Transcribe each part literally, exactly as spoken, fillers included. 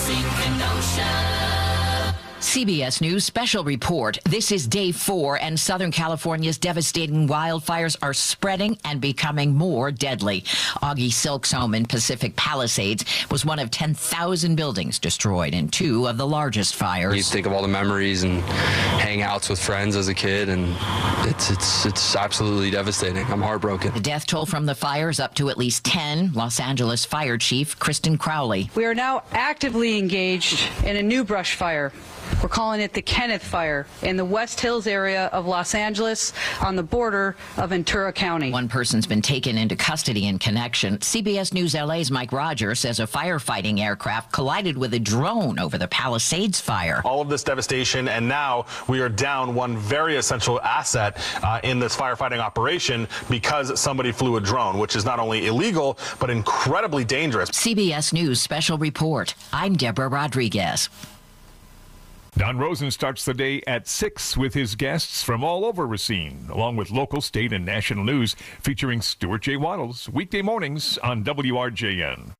Racing Kenosha. C B S News special report. This is day four, and Southern California's devastating wildfires are spreading and becoming more deadly. Augie Silk's home in Pacific Palisades was one of ten thousand buildings destroyed in two of the largest fires. You think of all the memories and hangouts with friends as a kid, and it's it's it's absolutely devastating. I'm heartbroken. The death toll from the fires up to at least ten. Los Angeles Fire Chief Kristen Crowley. We are now actively engaged in a new brush fire. We're calling it the Kenneth Fire in the West Hills area of Los Angeles on the border of Ventura County. One person's been taken into custody in connection. C B S News L A's Mike Rogers says a firefighting aircraft collided with a drone over the Palisades fire. All of this devastation, and now we are down one very essential asset uh, in this firefighting operation because somebody flew a drone, which is not only illegal, but incredibly dangerous. C B S News special report. I'm Deborah Rodriguez. Don Rosen starts the day at six with his guests from all over Racine, along with local, state, and national news featuring Stuart J. Waddles, weekday mornings on W R J N.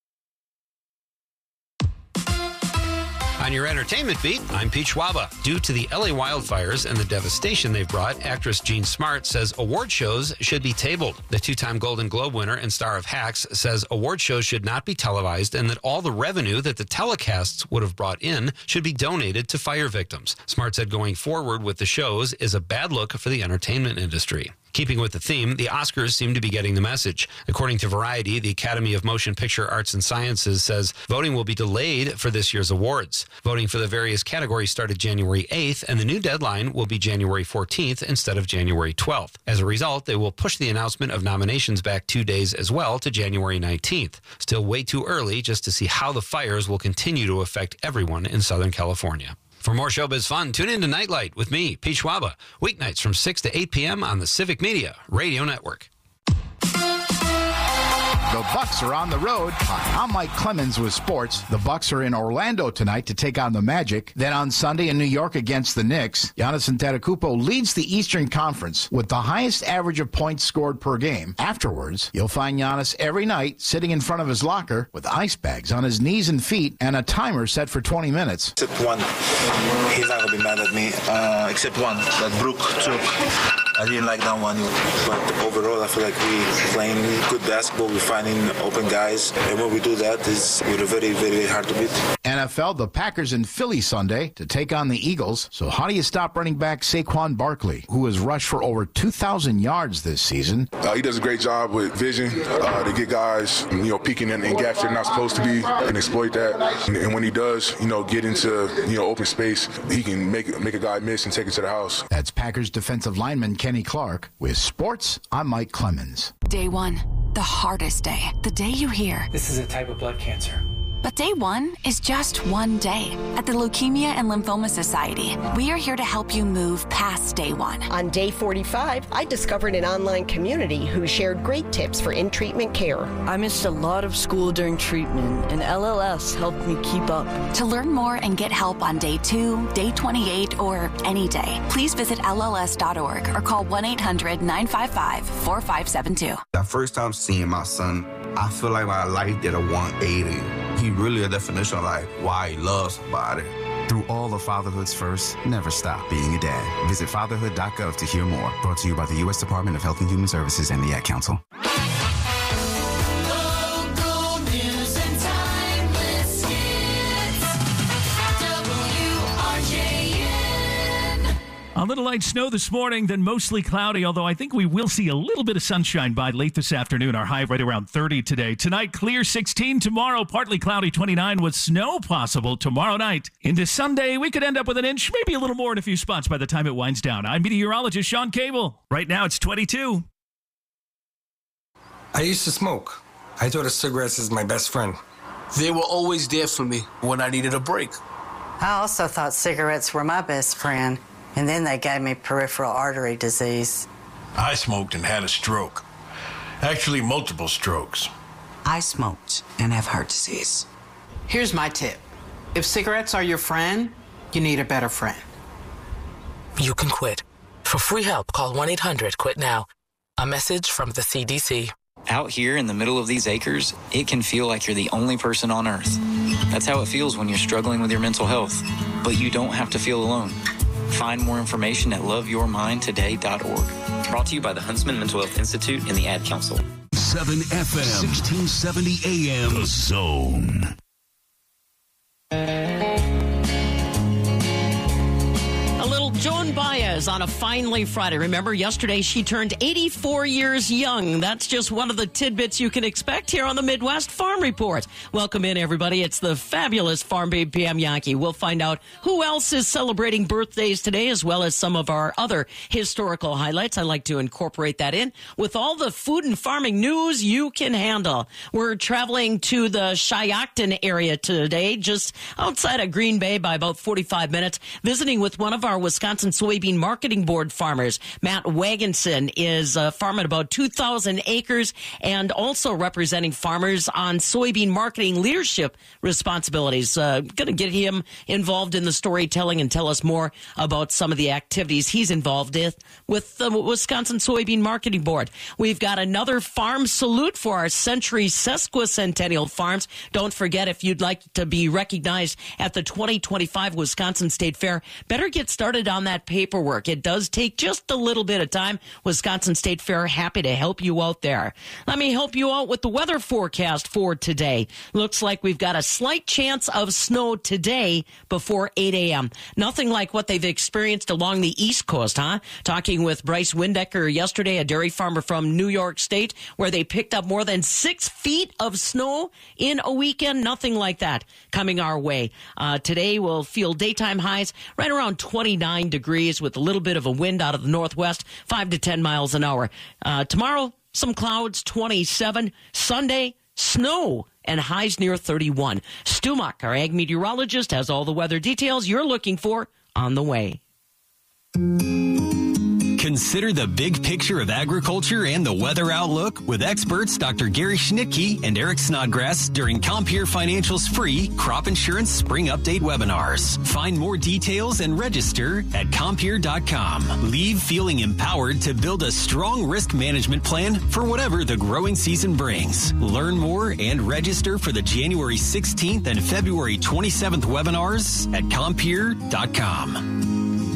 On your entertainment beat, I'm Pete Schwaba. Due to the L A wildfires and the devastation they've brought, actress Jean Smart says award shows should be tabled. The two-time Golden Globe winner and star of Hacks says award shows should not be televised and that all the revenue that the telecasts would have brought in should be donated to fire victims. Smart said going forward with the shows is a bad look for the entertainment industry. Keeping with the theme, the Oscars seem to be getting the message. According to Variety, the Academy of Motion Picture Arts and Sciences says voting will be delayed for this year's awards. Voting for the various categories started January eighth, and the new deadline will be January fourteenth instead of January twelfth. As a result, they will push the announcement of nominations back two days as well to January nineteenth. Still way too early just to see how the fires will continue to affect everyone in Southern California. For more showbiz fun, tune in to Nightlight with me, Pete Schwaba, weeknights from six to eight p.m. on the Civic Media Radio Network. The Bucks are on the road. Hi, I'm Mike Clemens with sports. The Bucks are in Orlando tonight to take on the Magic. Then on Sunday in New York against the Knicks. Giannis Antetokounmpo leads the Eastern Conference with the highest average of points scored per game. Afterwards, you'll find Giannis every night sitting in front of his locker with ice bags on his knees and feet and a timer set for twenty minutes. Except one. He's not going to be mad at me. Uh, except one that Brook took. I didn't like that one. But overall, I feel like we playing good basketball. We're finding open guys. And when we do that, it's, we're very, very hard to beat. N F L, the Packers in Philly Sunday to take on the Eagles. So how do you stop running back Saquon Barkley, who has rushed for over two thousand yards this season? Uh, he does a great job with vision uh, to get guys, you know, peeking in, in gaps they're not supposed to be and exploit that. And, and when he does, you know, get into, you know, open space, he can make, make a guy miss and take it to the house. That's Packers defensive lineman Kenny Clark. With sports, I'm Mike Clemens. Day one, the hardest day. The day you hear, this is a type of blood cancer. But day one is just one day. At the Leukemia and Lymphoma Society, we are here to help you move past day one. On day forty-five, I discovered an online community who shared great tips for in-treatment care. I missed a lot of school during treatment, and L L S helped me keep up. To learn more and get help on day two, day twenty-eight, or any day, please visit L L S dot org or call one eight hundred nine five five four five seven two. That first time seeing my son, I feel like my life did a one eighty. He really a definition of like why he loves somebody. Through all of fatherhood's first, never stop being a dad. Visit fatherhood dot gov to hear more. Brought to you by the U S Department of Health and Human Services and the Ad Council. Local news and timeless hits. W R J N. A little light snow this morning, then mostly cloudy, although I think we will see a little bit of sunshine by late this afternoon. Our high right around thirty today. Tonight, clear sixteen. Tomorrow, partly cloudy twenty-nine with snow possible tomorrow night. Into Sunday, we could end up with an inch, maybe a little more in a few spots by the time it winds down. I'm meteorologist Sean Cable. Right now, it's twenty-two. I used to smoke. I thought of cigarettes as my best friend. They were always there for me when I needed a break. I also thought cigarettes were my best friend. And then they gave me peripheral artery disease. I smoked and had a stroke. Actually, multiple strokes. I smoked and have heart disease. Here's my tip. If cigarettes are your friend, you need a better friend. You can quit. For free help, call one eight hundred quit now. A message from the C D C. Out here in the middle of these acres, it can feel like you're the only person on earth. That's how it feels when you're struggling with your mental health. But you don't have to feel alone. Find more information at love your mind today dot org. Brought to you by the Huntsman Mental Health Institute and the Ad Council. seven F M, sixteen seventy A M. The Zone. A little Joan Baez on a finally Friday. Remember, yesterday she turned eighty-four years young. That's just one of the tidbits you can expect here on the Midwest Farm Report. Welcome in, everybody. It's the fabulous Farm Babe Pam Yankee. We'll find out who else is celebrating birthdays today, as well as some of our other historical highlights. I like to incorporate that in with all the food and farming news you can handle. We're traveling to the Shiocton area today, just outside of Green Bay by about forty-five minutes, visiting with one of our Wisconsin Soybean Marketing Board farmers. Matt Wagenson is a farmer at about two thousand acres and also representing farmers on soybean marketing leadership responsibilities. Uh, going to get him involved in the storytelling and tell us more about some of the activities he's involved in with the Wisconsin Soybean Marketing Board. We've got another farm salute for our Century Sesquicentennial farms. Don't forget, if you'd like to be recognized at the twenty twenty-five Wisconsin State Fair, better get started on that paperwork. It does take just a little bit of time. Wisconsin State Fair, happy to help you out there. Let me help you out with the weather forecast for today. Looks like we've got a slight chance of snow today before eight a.m. Nothing like what they've experienced along the East Coast, huh? Talking with Bryce Windecker yesterday, a dairy farmer from New York State, where they picked up more than six feet of snow in a weekend. Nothing like that coming our way. Uh, today we'll feel daytime highs right around twenty-nine degrees with a little bit of a wind out of the northwest, five to ten miles an hour. Uh, tomorrow, some clouds, twenty-seven. Sunday, snow and highs near thirty-one. Stu Muck, our ag meteorologist, has all the weather details you're looking for on the way. Consider the big picture of agriculture and the weather outlook with experts Doctor Gary Schnittke and Eric Snodgrass during Compeer Financial's free Crop Insurance Spring Update webinars. Find more details and register at Compeer dot com. Leave feeling empowered to build a strong risk management plan for whatever the growing season brings. Learn more and register for the January sixteenth and February twenty-seventh webinars at Compeer dot com.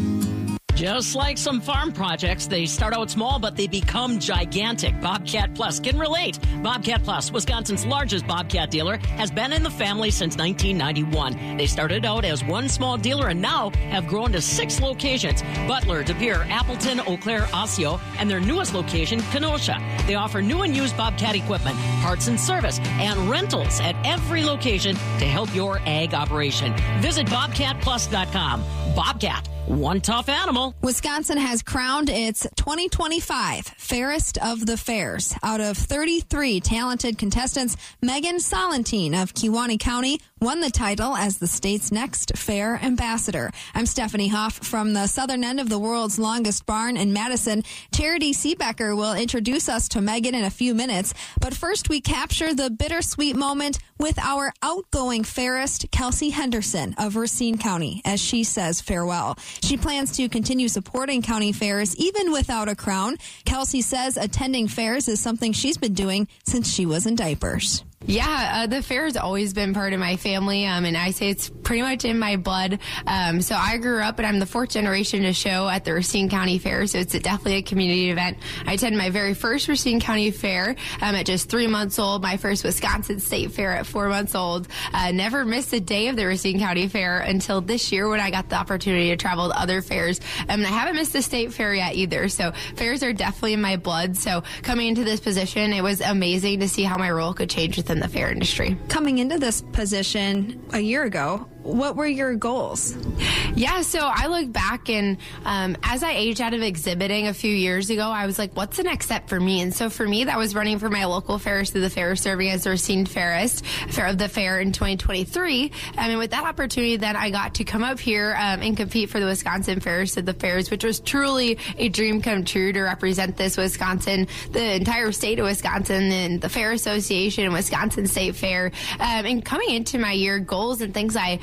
Just like some farm projects, they start out small, but they become gigantic. Bobcat Plus can relate. Bobcat Plus, Wisconsin's largest Bobcat dealer, has been in the family since nineteen ninety-one. They started out as one small dealer and now have grown to six locations: Butler, De Pere, Appleton, Eau Claire, Osseo, and their newest location, Kenosha. They offer new and used Bobcat equipment, parts and service, and rentals at every location to help your ag operation. Visit bobcat plus dot com. Bobcat, one tough animal. Wisconsin has crowned its twenty twenty-five Fairest of the Fairs. Out of thirty-three talented contestants, Megan Solentine of Kewaunee County won the title as the state's next fair ambassador. I'm Stephanie Huff from the southern end of the world's longest barn in Madison. Charity Seebecker will introduce us to Megan in a few minutes. But first, we capture the bittersweet moment with our outgoing fairist, Kelsey Henderson of Racine County, as she says farewell. She plans to continue supporting county fairs even without a crown. Kelsey says attending fairs is something she's been doing since she was in diapers. Yeah, uh, the fair has always been part of my family, um, and I say it's pretty much in my blood. Um, so I grew up, and I'm the fourth generation to show at the Racine County Fair, so it's a, definitely a community event. I attended my very first Racine County Fair um, at just three months old, my first Wisconsin State Fair at four months old. Uh, never missed a day of the Racine County Fair until this year when I got the opportunity to travel to other fairs. Um, and I haven't missed the state fair yet either, so fairs are definitely in my blood. So coming into this position, it was amazing to see how my role could change within the fair industry. Coming into this position a year ago, what were your goals? Yeah, so I look back and um, as I aged out of exhibiting a few years ago, I was like, what's the next step for me? And so for me, that was running for my local fairist of the fair, serving as the Racine Fairist fair of the fair in twenty twenty-three. I mean, with that opportunity, then I got to come up here um, and compete for the Wisconsin Fairist of the Fairs, which was truly a dream come true to represent this Wisconsin, the entire state of Wisconsin, and the Fair Association and Wisconsin State Fair. Um, and coming into my year, goals and things I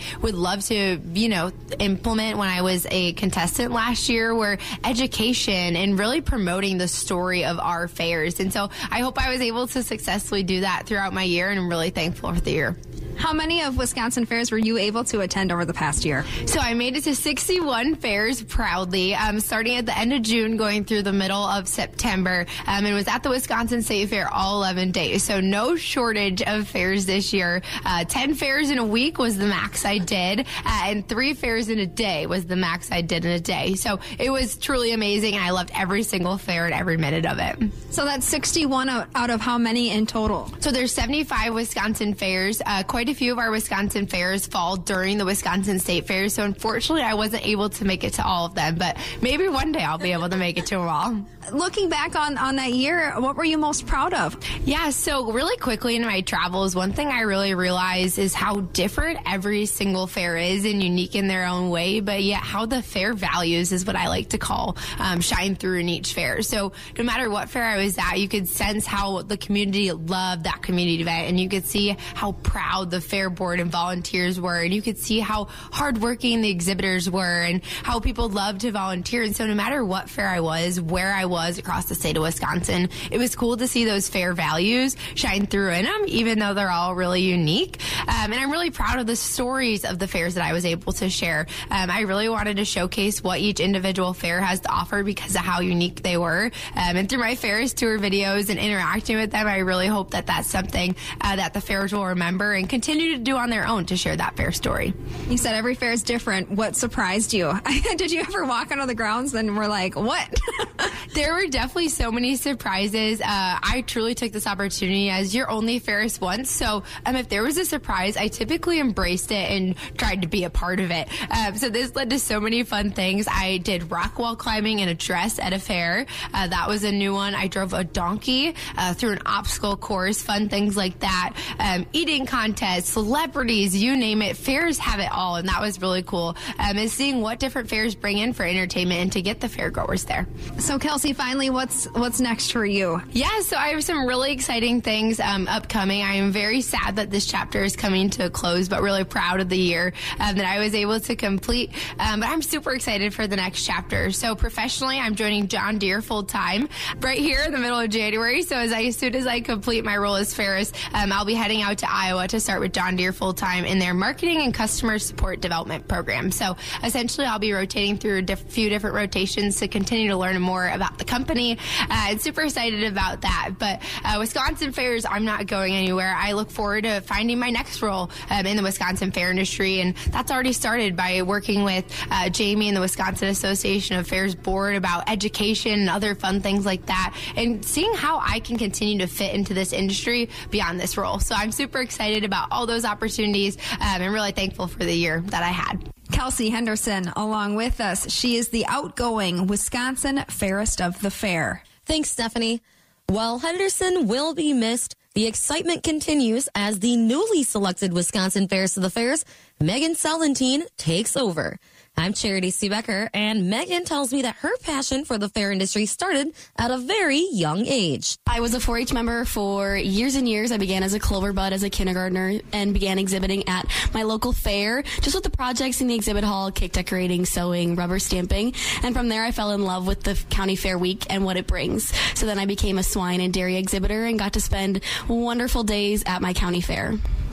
would love to, you know, implement when I was a contestant last year were education and really promoting the story of our fairs. And so I hope I was able to successfully do that throughout my year, and I'm really thankful for the year. How many of Wisconsin fairs were you able to attend over the past year? So I made it to sixty-one fairs proudly, um, starting at the end of June, going through the middle of September, um, and was at the Wisconsin State Fair all eleven days. So no shortage of fairs this year. Uh, ten fairs in a week was the max I did, uh, and three fairs in a day was the max I did in a day. So it was truly amazing, and I loved every single fair and every minute of it. So that's sixty-one out, out of how many in total? So there's seventy-five Wisconsin fairs. Uh, quite a few of our Wisconsin fairs fall during the Wisconsin State Fair, so unfortunately I wasn't able to make it to all of them, but maybe one day I'll be able to make it to them all. Looking back on, on that year, what were you most proud of? Yeah, so really quickly in my travels, one thing I really realized is how different every single fair is and unique in their own way, but yet how the fair values is what I like to call um, shine through in each fair. So no matter what fair I was at, you could sense how the community loved that community event, and you could see how proud the fair board and volunteers were, and you could see how hardworking the exhibitors were and how people loved to volunteer. And so no matter what fair I was, where I was across the state of Wisconsin, it was cool to see those fair values shine through in them, even though they're all really unique. Um, and I'm really proud of the stories of the fairs that I was able to share. Um, I really wanted to showcase what each individual fair has to offer because of how unique they were. Um, and through my fairs tour videos and interacting with them, I really hope that that's something uh, that the fairs will remember and continue to do on their own to share that fair story. You said every fair is different. What surprised you? Did you ever walk onto the grounds and were like, what? There were definitely so many surprises. Uh, I truly took this opportunity as you're only Ferris once. So um, if there was a surprise, I typically embraced it and tried to be a part of it. Um, so this led to so many fun things. I did rock wall climbing in a dress at a fair. Uh, that was a new one. I drove a donkey uh, through an obstacle course, fun things like that. Um, eating contests, celebrities, you name it. Fairs have it all, and that was really cool. Um, and seeing what different fairs bring in for entertainment and to get the fairgoers there. So Kelsey, finally, what's what's next for you? Yeah, so I have some really exciting things um, upcoming. I am very sad that this chapter is coming to a close, but really proud of the year um, that I was able to complete. Um, but I'm super excited for the next chapter. So professionally, I'm joining John Deere full time right here in the middle of January. So as, I, as soon as I complete my role as Ferris, um, I'll be heading out to Iowa to start with John Deere full time in their marketing and customer support development program. So essentially, I'll be rotating through a diff- few different rotations to continue to learn more about the company. Uh, I'm super excited about that. But uh, Wisconsin fairs, I'm not going anywhere. I look forward to finding my next role um, in the Wisconsin fair industry, and that's already started by working with uh, Jamie and the Wisconsin Association of Fairs board about education and other fun things like that, and seeing how I can continue to fit into this industry beyond this role. So I'm super excited about all those opportunities um, and really thankful for the year that I had. Kelsey Henderson along with us. She is the outgoing Wisconsin Fairest of the Fair. Thanks, Stephanie. While Henderson will be missed, the excitement continues as the newly selected Wisconsin Fairest of the Fairs, Megan Salentine, takes over. I'm Charity C. Becker, and Megan tells me that her passion for the fair industry started at a very young age. I was a four H member for years and years. I began as a clover bud as a kindergartner and began exhibiting at my local fair, just with the projects in the exhibit hall, cake decorating, sewing, rubber stamping. And from there, I fell in love with the County Fair Week and what it brings. So then I became a swine and dairy exhibitor and got to spend wonderful days at my county fair.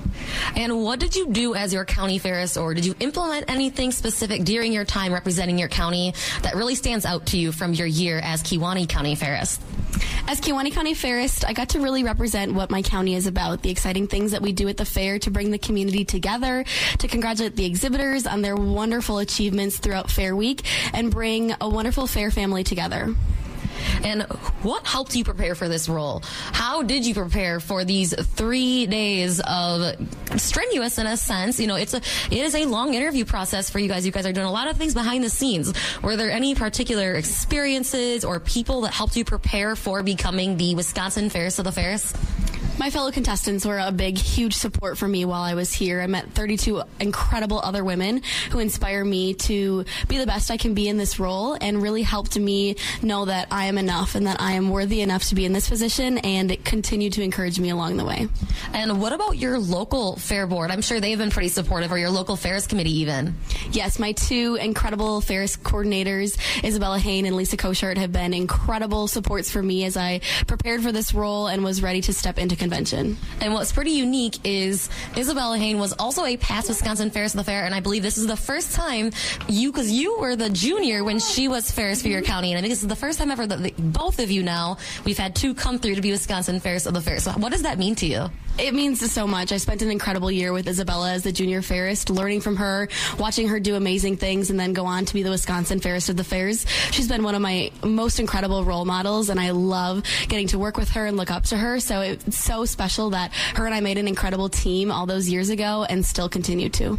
And what did you do as your county fairist, or did you implement anything specific during your time representing your county that really stands out to you from your year as Kewaunee County Fairist? As Kewaunee County Fairist, I got to really represent what my county is about, the exciting things that we do at the fair to bring the community together, to congratulate the exhibitors on their wonderful achievements throughout Fair Week, and bring a wonderful fair family together. And what helped you prepare for this role? How did you prepare for these three days of strenuous, in a sense? You know, it's a it is a long interview process for you guys. You guys are doing a lot of things behind the scenes. Were there any particular experiences or people that helped you prepare for becoming the Wisconsin Fairest of the Fairs? My fellow contestants were a big, huge support for me while I was here. I met thirty-two incredible other women who inspire me to be the best I can be in this role and really helped me know that I am enough and that I am worthy enough to be in this position, and it continued to encourage me along the way. And what about your local fair board? I'm sure they've been pretty supportive, or your local fairs committee even. Yes, my two incredible fairs coordinators, Isabella Hain and Lisa Koshart, have been incredible supports for me as I prepared for this role and was ready to step into convention. And what's pretty unique is Isabella Hain was also a past Wisconsin Fairs of the Fair, and I believe this is the first time you, because you were the junior when she was Fairs for your county, and I think this is the first time ever that the, both of you now, we've had two come through to be Wisconsin Fairs of the Fair. So what does that mean to you? It means so much. I spent an incredible year with Isabella as the junior fairist, learning from her, watching her do amazing things, and then go on to be the Wisconsin Fairist of the Fairs. She's been one of my most incredible role models, and I love getting to work with her and look up to her. So it's so special that her and I made an incredible team all those years ago and still continue to.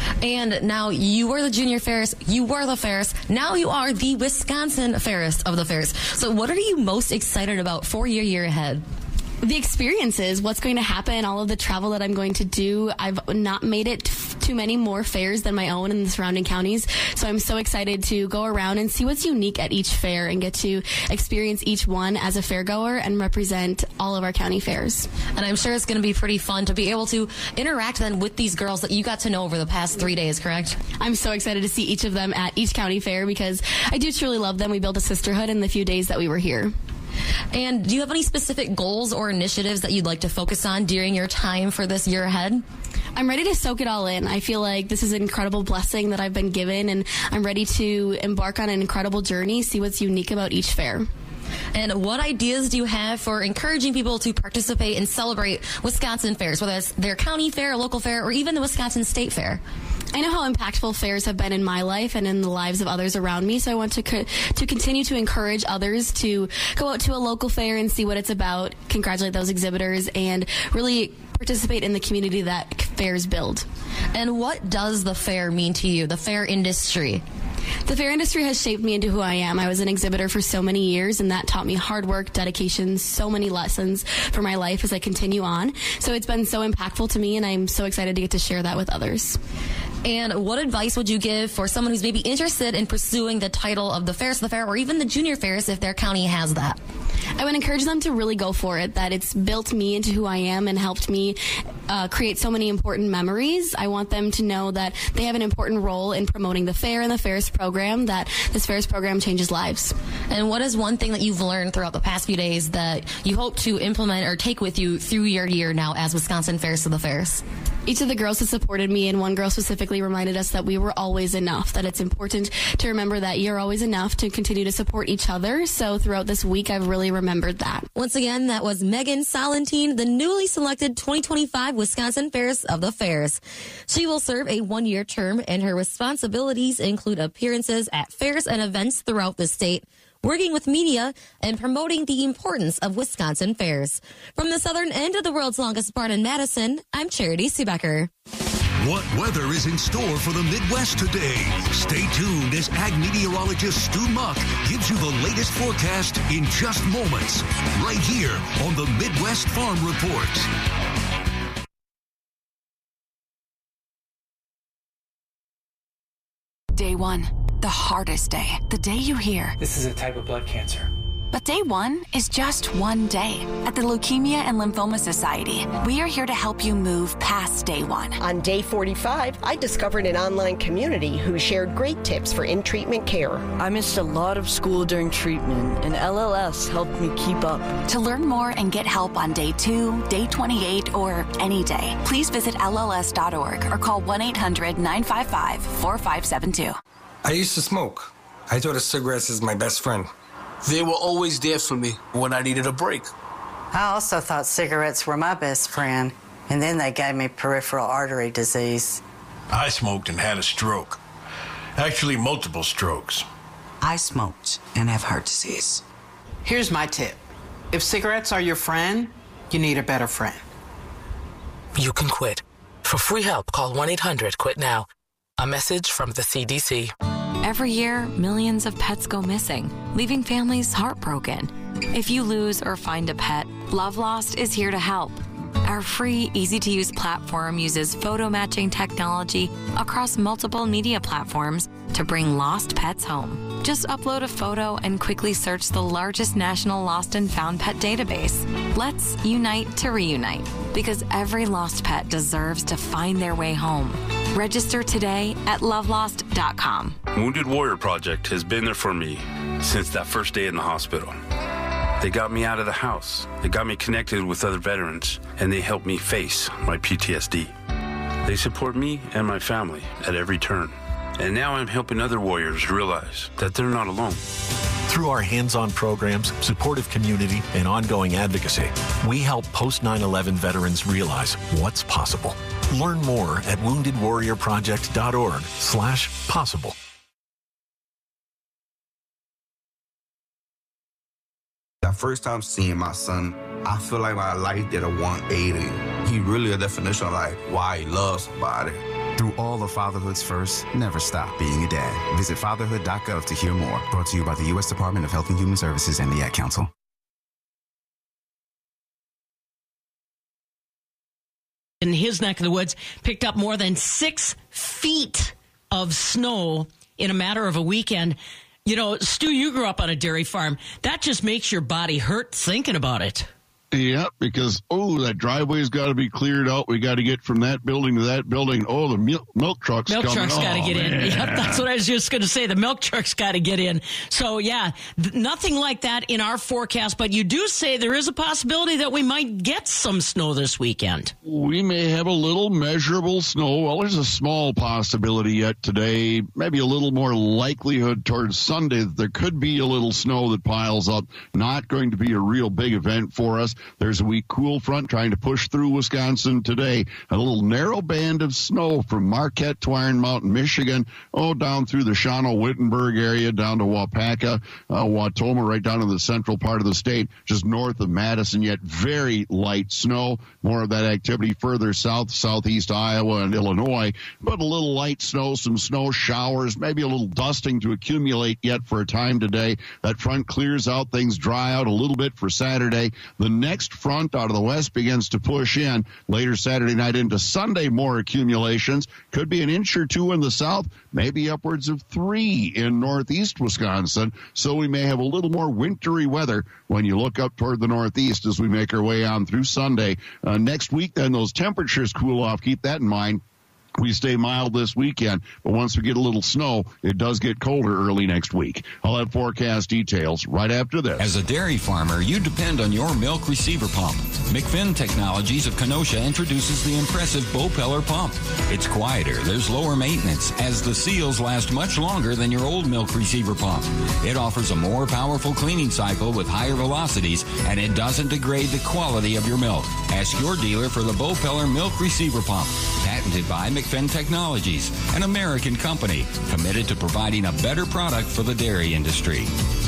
And now you were the junior fairist, you were the fairist, now you are the Wisconsin Fairist of the Fairs. So what are you most excited about for your year ahead? The experiences, what's going to happen, all of the travel that I'm going to do. I've not made it too many more fairs than my own in the surrounding counties, so I'm so excited to go around and see what's unique at each fair and get to experience each one as a fairgoer and represent all of our county fairs. And I'm sure it's going to be pretty fun to be able to interact then with these girls that you got to know over the past three days, correct? I'm so excited to see each of them at each county fair because I do truly love them. We built a sisterhood in the few days that we were here. And do you have any specific goals or initiatives that you'd like to focus on during your time for this year ahead? I'm ready to soak it all in. I feel like this is an incredible blessing that I've been given, and I'm ready to embark on an incredible journey, see what's unique about each fair. And what ideas do you have for encouraging people to participate and celebrate Wisconsin fairs, whether it's their county fair, local fair, or even the Wisconsin State Fair? I know how impactful fairs have been in my life and in the lives of others around me, so I want to co- to continue to encourage others to go out to a local fair and see what it's about, congratulate those exhibitors, and really participate in the community that fairs build. And what does the fair mean to you, the fair industry? The fair industry has shaped me into who I am. I was an exhibitor for so many years, and that taught me hard work, dedication, so many lessons for my life as I continue on. So it's been so impactful to me, and I'm so excited to get to share that with others. And what advice would you give for someone who's maybe interested in pursuing the title of the Fairest of the Fair or even the Junior Fairs if their county has that? I would encourage them to really go for it, that it's built me into who I am and helped me uh, create so many important memories. I want them to know that they have an important role in promoting the fair and the Fairest program, that this Fairest program changes lives. And what is one thing that you've learned throughout the past few days that you hope to implement or take with you through your year now as Wisconsin Fairest of the Fairs? Each of the girls has supported me, and one girl specifically reminded us that we were always enough, that it's important to remember that you're always enough to continue to support each other. So throughout this week, I've really remembered that. Once again, that was Megan Solentine, the newly selected twenty twenty-five Wisconsin Fairest of the Fairs. She will serve a one-year term, and her responsibilities include appearances at fairs and events throughout the state, working with media, and promoting the importance of Wisconsin fairs. From the southern end of the world's longest barn in Madison, I'm Charity Seebecker. What weather is in store for the Midwest today? Stay tuned as ag meteorologist Stu Muck gives you the latest forecast in just moments, right here on the Midwest Farm Report. Day one, the hardest day, the day you hear. This is a type of blood cancer. But day one is just one day. At the Leukemia and Lymphoma Society, we are here to help you move past day one. On day forty-five, I discovered an online community who shared great tips for in-treatment care. I missed a lot of school during treatment, and L L S helped me keep up. To learn more and get help on day two, day twenty-eight, or any day, please visit L L S dot org or call one eight hundred nine five five four five seven two. I used to smoke. I thought of cigarettes as my best friend. They were always there for me when I needed a break. I also thought cigarettes were my best friend, and then they gave me peripheral artery disease. I smoked and had a stroke. Actually, multiple strokes. I smoked and have heart disease. Here's my tip. If cigarettes are your friend, you need a better friend. You can quit. For free help, call one eight hundred quit now. A message from the C D C. Every year, millions of pets go missing, leaving families heartbroken. If you lose or find a pet, Love Lost is here to help. Our free, easy-to-use platform uses photo matching technology across multiple media platforms to bring lost pets home. Just upload a photo and quickly search the largest national lost and found pet database. Let's unite to reunite, because every lost pet deserves to find their way home. Register today at love lost dot com. Wounded Warrior Project has been there for me since that first day in the hospital. They got me out of the house. They got me connected with other veterans, and they helped me face my P T S D. They support me and my family at every turn. And now I'm helping other warriors realize that they're not alone. Through our hands-on programs, supportive community, and ongoing advocacy, we help post nine eleven veterans realize what's possible. Learn more at wounded warrior project dot org slash possible. That first time seeing my son, I feel like my life did a one eighty. He really a definition of like why he loves somebody. Through all of fatherhood's first, never stop being a dad. Visit fatherhood dot gov to hear more. Brought to you by the U S Department of Health and Human Services and the Ad Council. In his neck of the woods, picked up more than six feet of snow in a matter of a weekend. You know, Stu, you grew up on a dairy farm. That just makes your body hurt thinking about it. Yeah, because, oh, that driveway's got to be cleared out. We got to get from that building to that building. Oh, the milk, milk truck's milk coming. Milk truck's got to oh, get man. in. Yep, that's what I was just going to say. The milk truck's got to get in. So, yeah, th- nothing like that in our forecast. But you do say there is a possibility that we might get some snow this weekend. We may have a little measurable snow. Well, there's a small possibility yet today. Maybe a little more likelihood towards Sunday that there could be a little snow that piles up. Not going to be a real big event for us. There's a weak cool front trying to push through Wisconsin today. A little narrow band of snow from Marquette to Iron Mountain, Michigan, oh, down through the Shawano-Wittenberg area, down to Wapaka, uh, Watoma, right down in the central part of the state, just north of Madison, yet very light snow. More of that activity further south, southeast Iowa and Illinois, but a little light snow, some snow showers, maybe a little dusting to accumulate yet for a time today. That front clears out, things dry out a little bit for Saturday. The next front out of the west begins to push in later Saturday night into Sunday. More accumulations, could be an inch or two in the south, maybe upwards of three in northeast Wisconsin. So we may have a little more wintry weather when you look up toward the northeast as we make our way on through Sunday. Uh, next week, then, those temperatures cool off. Keep that in mind. We stay mild this weekend, but once we get a little snow, it does get colder early next week. I'll have forecast details right after this. As a dairy farmer, you depend on your milk receiver pump. McFinn Technologies of Kenosha introduces the impressive Bopeller pump. It's quieter, there's lower maintenance, as the seals last much longer than your old milk receiver pump. It offers a more powerful cleaning cycle with higher velocities, and it doesn't degrade the quality of your milk. Ask your dealer for the Bopeller milk receiver pump, patented by McFinn Technologies, an American company committed to providing a better product for the dairy industry.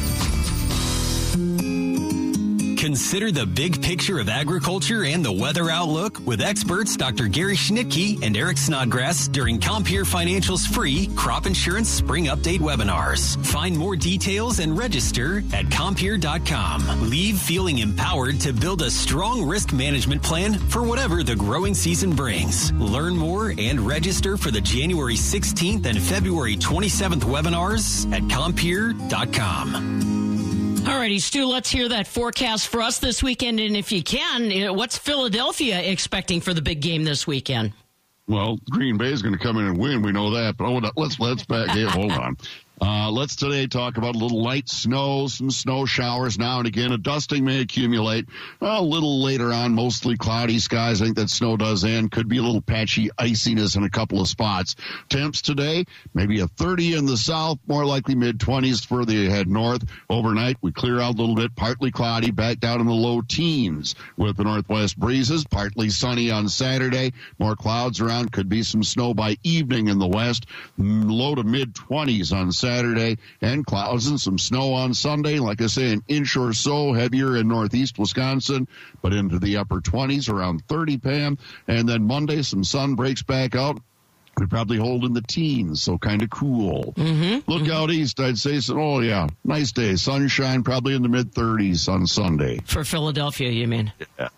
Consider the big picture of agriculture and the weather outlook with experts Doctor Gary Schnittke and Eric Snodgrass during Compeer Financial's free crop insurance spring update webinars. Find more details and register at compeer dot com. Leave feeling empowered to build a strong risk management plan for whatever the growing season brings. Learn more and register for the January sixteenth and February twenty-seventh webinars at compeer dot com. All righty, Stu, let's hear that forecast for us this weekend. And if you can, what's Philadelphia expecting for the big game this weekend? Well, Green Bay is going to come in and win. We know that. But hold on. let's let's back. Hey, hold on. Uh, let's today talk about a little light snow, some snow showers now and again. A dusting may accumulate. Well, a little later on, mostly cloudy skies. I think that snow does end. Could be a little patchy iciness in a couple of spots. Temps today, maybe a thirty in the south, more likely mid-twenties further you head north. Overnight, we clear out a little bit, partly cloudy, back down in the low teens with the northwest breezes. Partly sunny on Saturday. More clouds around. Could be some snow by evening in the west. Low to mid-twenties on Saturday. Saturday, and clouds and some snow on Sunday. Like I say, an inch or so heavier in northeast Wisconsin, but into the upper twenties, around thirty, Pam. And then Monday, some sun breaks back out. We probably hold in the teens, so kind of cool. Mm-hmm. Look mm-hmm. out east, I'd say, so, oh, yeah, nice day. Sunshine, probably in the mid-thirties on Sunday. For Philadelphia, you mean? Yeah.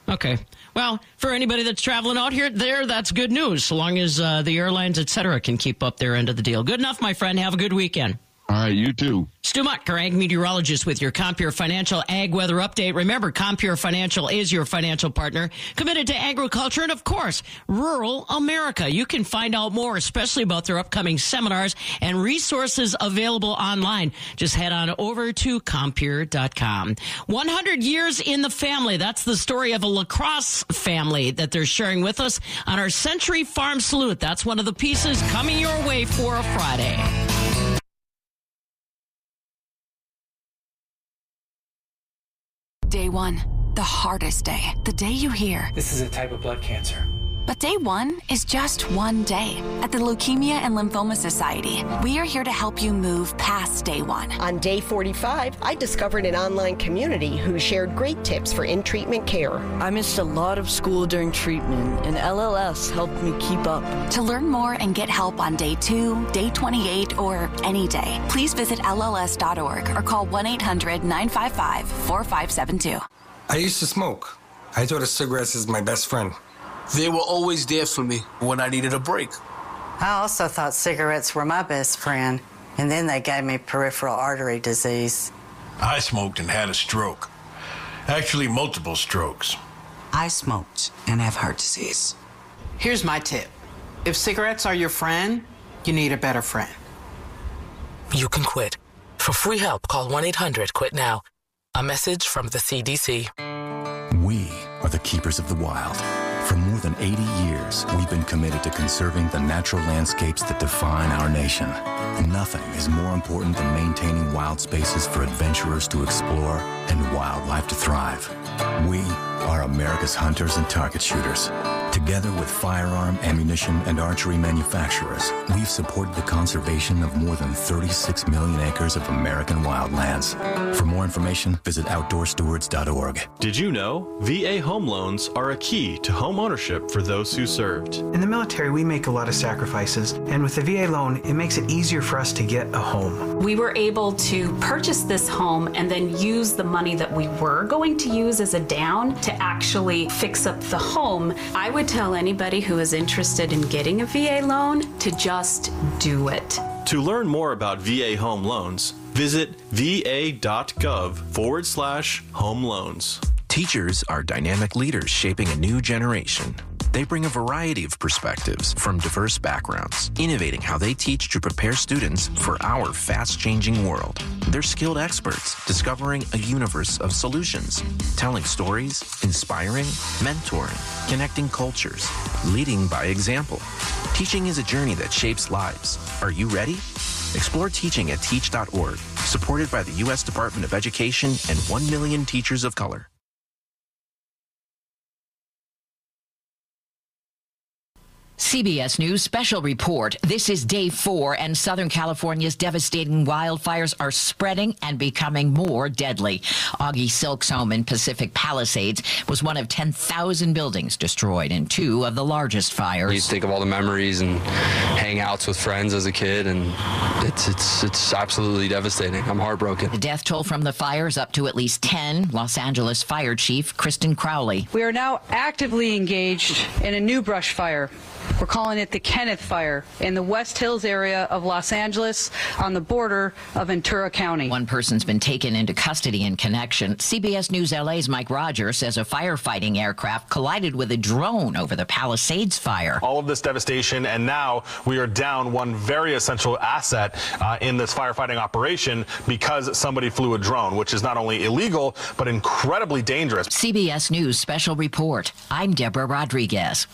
Okay. Well, for anybody that's traveling out here, there, that's good news, so long as uh, the airlines, et cetera, can keep up their end of the deal. Good enough, my friend. Have a good weekend. All right, you too. Stu Muck, our ag meteorologist with your Compeer Financial Ag Weather Update. Remember, Compeer Financial is your financial partner, committed to agriculture and, of course, rural America. You can find out more, especially about their upcoming seminars and resources available online. Just head on over to Compeer dot com. one hundred years in the family. That's the story of a lacrosse family that they're sharing with us on our Century Farm Salute. That's one of the pieces coming your way for a Friday. Day one, the hardest day. The day you hear, this is a type of blood cancer. But day one is just one day. At the Leukemia and Lymphoma Society, we are here to help you move past day one. On day forty-five, I discovered an online community who shared great tips for in-treatment care. I missed a lot of school during treatment, and L L S helped me keep up. To learn more and get help on day two, day twenty-eight, or any day, please visit L L S dot org or call one eight hundred nine five five four five seven two. I used to smoke. I thought of cigarettes as my best friend. They were always there for me when I needed a break. I also thought cigarettes were my best friend, and then they gave me peripheral artery disease. I smoked and had a stroke. Actually, multiple strokes. I smoked and have heart disease. Here's my tip. If cigarettes are your friend, you need a better friend. You can quit. For free help, call one eight hundred quit now. A message from the C D C. We are the keepers of the wild. For more than eighty years, we've been committed to conserving the natural landscapes that define our nation. Nothing is more important than maintaining wild spaces for adventurers to explore and wildlife to thrive. We are America's hunters and target shooters. Together with firearm, ammunition, and archery manufacturers, we've supported the conservation of more than thirty-six million acres of American wildlands. For more information, visit outdoor stewards dot org. Did you know V A home loans are a key to home ownership for those who served? In the military, we make a lot of sacrifices, and with the V A loan, it makes it easier for us to get a home. We were able to purchase this home and then use the money that we were going to use as a down to actually fix up the home. I would tell anybody who is interested in getting a V A loan to just do it. To learn more about V A home loans, visit va.gov forward slash home loans. Teachers are dynamic leaders shaping a new generation. They bring a variety of perspectives from diverse backgrounds, innovating how they teach to prepare students for our fast-changing world. They're skilled experts, discovering a universe of solutions, telling stories, inspiring, mentoring, connecting cultures, leading by example. Teaching is a journey that shapes lives. Are you ready? Explore teaching at teach dot org, supported by the U S Department of Education and one million teachers of color. C B S News special report. This is day four, and Southern California's devastating wildfires are spreading and becoming more deadly. Augie Silk's home in Pacific Palisades was one of ten thousand buildings destroyed in two of the largest fires. You think of all the memories and hangouts with friends as a kid, and it's it's it's absolutely devastating. I'm heartbroken. The death toll from the fires up to at least ten. Los Angeles Fire Chief Kristen Crowley. We are now actively engaged in a new brush fire. We're calling it the Kenneth Fire in the West Hills area of Los Angeles on the border of Ventura County. One person's been taken into custody in connection. C B S News L A's Mike Rogers says a firefighting aircraft collided with a drone over the Palisades fire. All of this devastation, and now we are down one very essential asset uh, in this firefighting operation because somebody flew a drone, which is not only illegal, but incredibly dangerous. C B S News Special Report. I'm Deborah Rodriguez.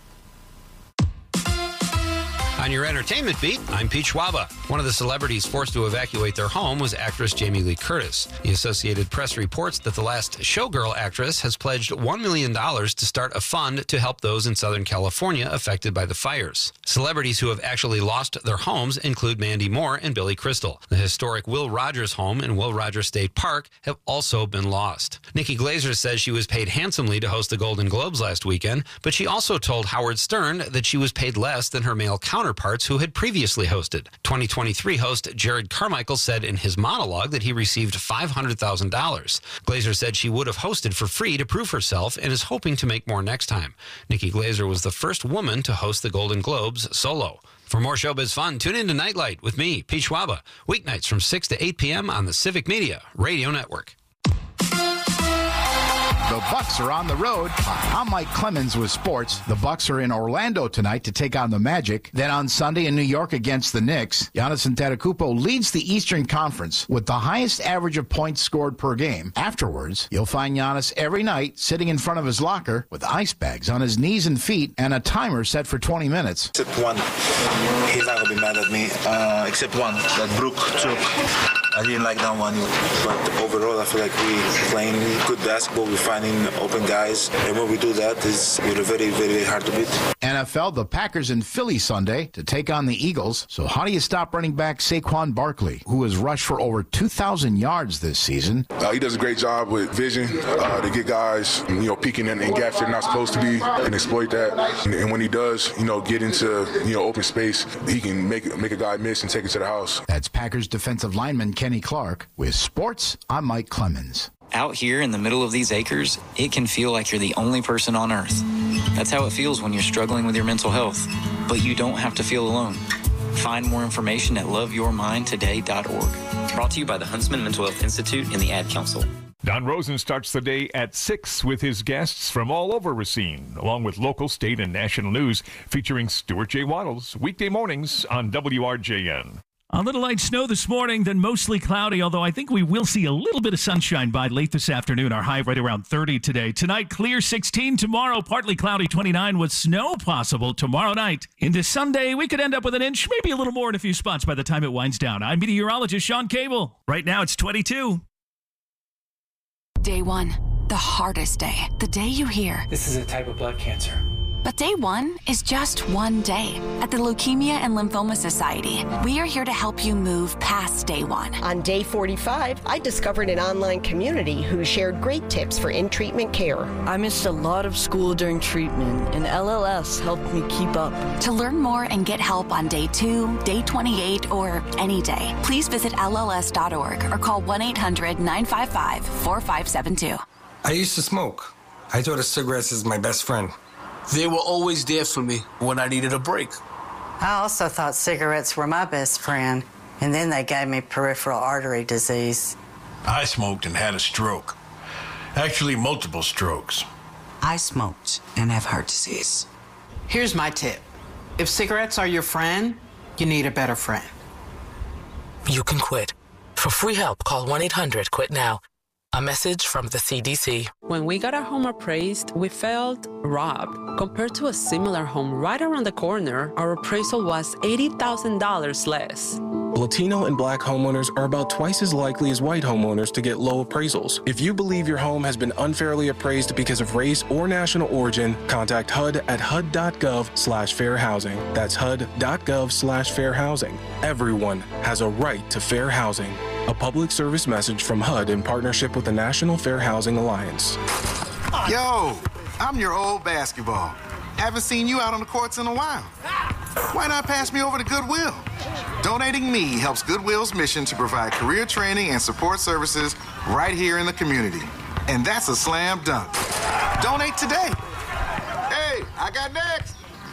On your entertainment beat, I'm Pete Schwaba. One of the celebrities forced to evacuate their home was actress Jamie Lee Curtis. The Associated Press reports that the last Showgirl actress has pledged one million dollars to start a fund to help those in Southern California affected by the fires. Celebrities who have actually lost their homes include Mandy Moore and Billy Crystal. The historic Will Rogers home in Will Rogers State Park have also been lost. Nikki Glaser says she was paid handsomely to host the Golden Globes last weekend, but she also told Howard Stern that she was paid less than her male counterpart counterparts who had previously hosted. twenty twenty-three host Jared Carmichael said in his monologue that he received five hundred thousand dollars. Glazer said she would have hosted for free to prove herself and is hoping to make more next time. Nikki Glazer was the first woman to host the Golden Globes solo. For more showbiz fun, tune in to Nightlight with me, Pete Schwaba, weeknights from six to eight p.m. on the Civic Media Radio Network. The Bucks are on the road. I'm Mike Clemens with sports. The Bucks are in Orlando tonight to take on the Magic. Then on Sunday in New York against the Knicks. Giannis Antetokounmpo leads the Eastern Conference with the highest average of points scored per game. Afterwards, you'll find Giannis every night sitting in front of his locker with ice bags on his knees and feet and a timer set for twenty minutes. Except one. He's not going to be mad at me. Uh, except one. That Brook took. I didn't like that one. But overall, I feel like we're playing good basketball. We're finding open guys. And when we do that, it's, we're very, very hard to beat. N F L, the Packers in Philly Sunday to take on the Eagles. So how do you stop running back Saquon Barkley, who has rushed for over two thousand yards this season? Uh, he does a great job with vision uh, to get guys, you know, peeking in, in gaps they're not supposed to be and exploit that. And, and when he does, you know, get into, you know, open space, he can make, make a guy miss and take it to the house. That's Packers defensive lineman Kenny Clark. With sports, I'm Mike Clemens. Out here in the middle of these acres, it can feel like you're the only person on earth. That's how it feels when you're struggling with your mental health. But you don't have to feel alone. Find more information at love your mind today dot org. Brought to you by the Huntsman Mental Health Institute and the Ad Council. Don Rosen starts the day at six with his guests from all over Racine, along with local, state, and national news, featuring Stuart J. Waddles, weekday mornings on W R J N. A little light snow this morning, then mostly cloudy, although I think we will see a little bit of sunshine by late this afternoon. Our high right around thirty today. Tonight, clear sixteen. Tomorrow, partly cloudy twenty-nine with snow possible tomorrow night. Into Sunday, we could end up with an inch, maybe a little more in a few spots by the time it winds down. I'm meteorologist Sean Cable. Right now, it's twenty-two. Day one, the hardest day. The day you hear, this is a type of blood cancer. But day one is just one day. At the Leukemia and Lymphoma Society, we are here to help you move past day one. On day forty-five, I discovered an online community who shared great tips for in-treatment care. I missed a lot of school during treatment, and L L S helped me keep up. To learn more and get help on day two, day twenty-eight, or any day, please visit L L S dot org or call one eight hundred nine five five four five seven two. I used to smoke. I thought of cigarettes as my best friend. They were always there for me when I needed a break. I also thought cigarettes were my best friend, and then they gave me peripheral artery disease. I smoked and had a stroke. Actually, multiple strokes. I smoked and have heart disease. Here's my tip. If cigarettes are your friend, you need a better friend. You can quit. For free help, call one eight hundred quit now. A message from the C D C. When we got our home appraised, we felt robbed. Compared to a similar home right around the corner, our appraisal was eighty thousand dollars less. Latino and Black homeowners are about twice as likely as white homeowners to get low appraisals. If you believe your home has been unfairly appraised because of race or national origin, contact H U D at H U D dot gov slash fair housing. That's H U D dot gov slash fair housing. Everyone has a right to fair housing. A public service message from H U D in partnership with the National Fair Housing Alliance. Yo, I'm your old basketball. Haven't seen you out on the courts in a while. Why not pass me over to Goodwill? Donating me helps Goodwill's mission to provide career training and support services right here in the community. And that's a slam dunk. Donate today. Hey, I got next.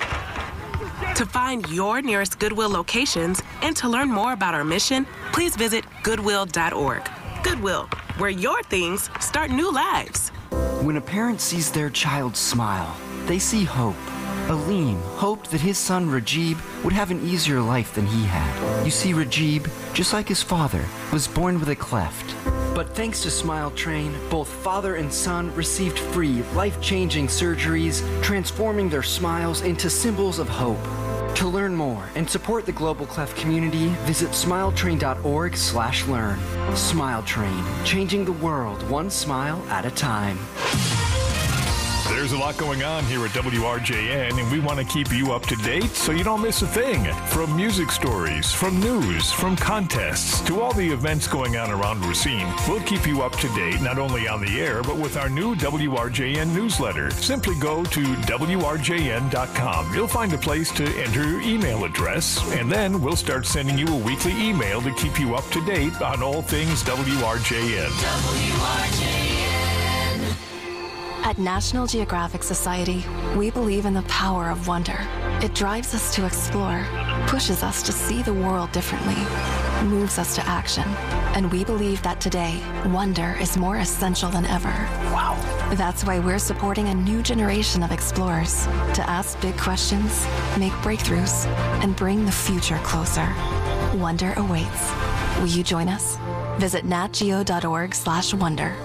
To find your nearest Goodwill locations and to learn more about our mission, please visit goodwill dot org. Goodwill, where your things start new lives. When a parent sees their child smile, they see hope. Aleem hoped that his son Rajib would have an easier life than he had. You see, Rajib, just like his father, was born with a cleft. But thanks to Smile Train, both father and son received free, life-changing surgeries, transforming their smiles into symbols of hope. To learn more and support the Global Cleft community, visit smile train dot org slash learn. Smile Train, changing the world one smile at a time. There's There's a lot going on here at W R J N, and we want to keep you up to date so you don't miss a thing. From music stories, from news, from contests, to all the events going on around Racine, we'll keep you up to date not only on the air, but with our new W R J N newsletter. Simply go to W R J N dot com. You'll find a place to enter your email address, and then we'll start sending you a weekly email to keep you up to date on all things W R J N. W R J N. At National Geographic Society, we believe in the power of wonder. It drives us to explore, pushes us to see the world differently, moves us to action. And we believe that today, wonder is more essential than ever. Wow. That's why we're supporting a new generation of explorers to ask big questions, make breakthroughs, and bring the future closer. Wonder awaits. Will you join us? Visit natgeo.org slash wonder.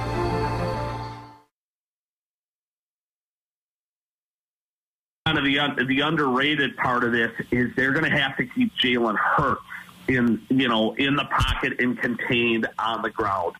Kind of the the underrated part of this is they're going to have to keep Jalen Hurts in you know in the pocket and contained on the ground.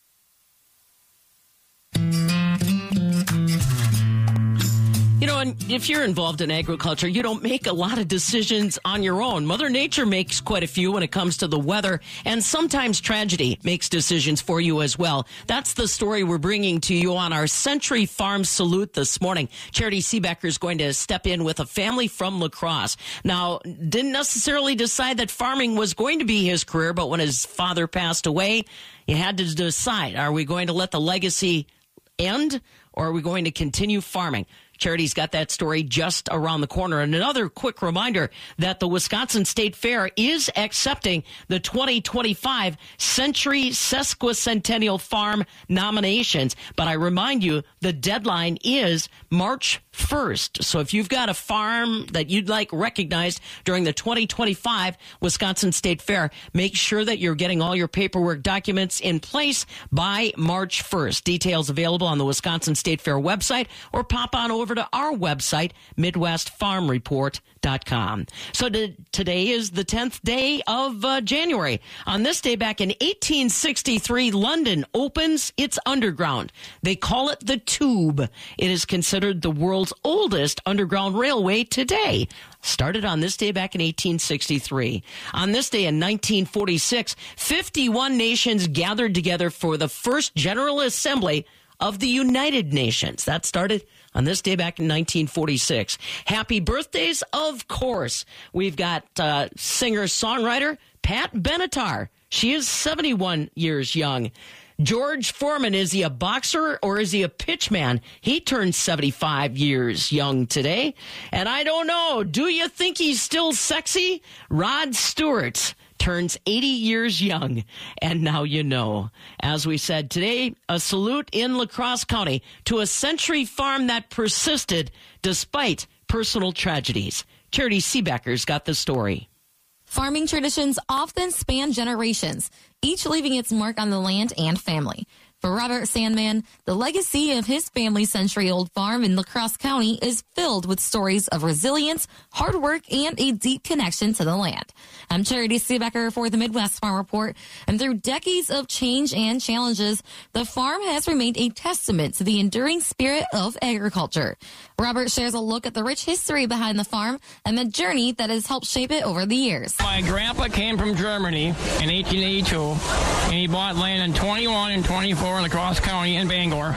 You know, and if you're involved in agriculture, you don't make a lot of decisions on your own. Mother Nature makes quite a few when it comes to the weather, and sometimes tragedy makes decisions for you as well. That's the story we're bringing to you on our Century Farm Salute this morning. Charity Seebecker is going to step in with a family from La Crosse. Now, didn't necessarily decide that farming was going to be his career, but when his father passed away, he had to decide, are we going to let the legacy end, or are we going to continue farming? Charity's got that story just around the corner. And another quick reminder that the Wisconsin State Fair is accepting the twenty twenty-five Century Sesquicentennial Farm nominations. But I remind you, the deadline is March first. So if you've got a farm that you'd like recognized during the twenty twenty-five Wisconsin State Fair, make sure that you're getting all your paperwork documents in place by March first. Details available on the Wisconsin State Fair website, or pop on over to our website, midwest farm report dot com. So to, today is the tenth day of uh, January. On this day back in eighteen sixty-three, London opens its underground. They call it the Tube. It is considered the world's oldest underground railway today. Started on this day back in eighteen sixty-three. On this day in nineteen forty-six, fifty-one nations gathered together for the first General Assembly of the United Nations. That started on this day back in nineteen forty-six. Happy birthdays, of course. We've got uh, singer-songwriter Pat Benatar. She is seventy-one years young. George Foreman, is he a boxer or is he a pitchman? He turned seventy-five years young today. And I don't know, do you think he's still sexy? Rod Stewart turns eighty years young, and now you know. As we said today, a salute in La Crosse County to a century farm that persisted despite personal tragedies. Charity Seebecker's got the story. Farming traditions often span generations, each leaving its mark on the land and family. For Robert Sandman, the legacy of his family's century-old farm in La Crosse County is filled with stories of resilience, hard work, and a deep connection to the land. I'm Charity Seebecker for the Midwest Farm Report, and through decades of change and challenges, the farm has remained a testament to the enduring spirit of agriculture. Robert shares a look at the rich history behind the farm and the journey that has helped shape it over the years. My grandpa came from Germany in eighteen eighty-two, and he bought land in twenty-one and twenty-four in La Crosse County in Bangor.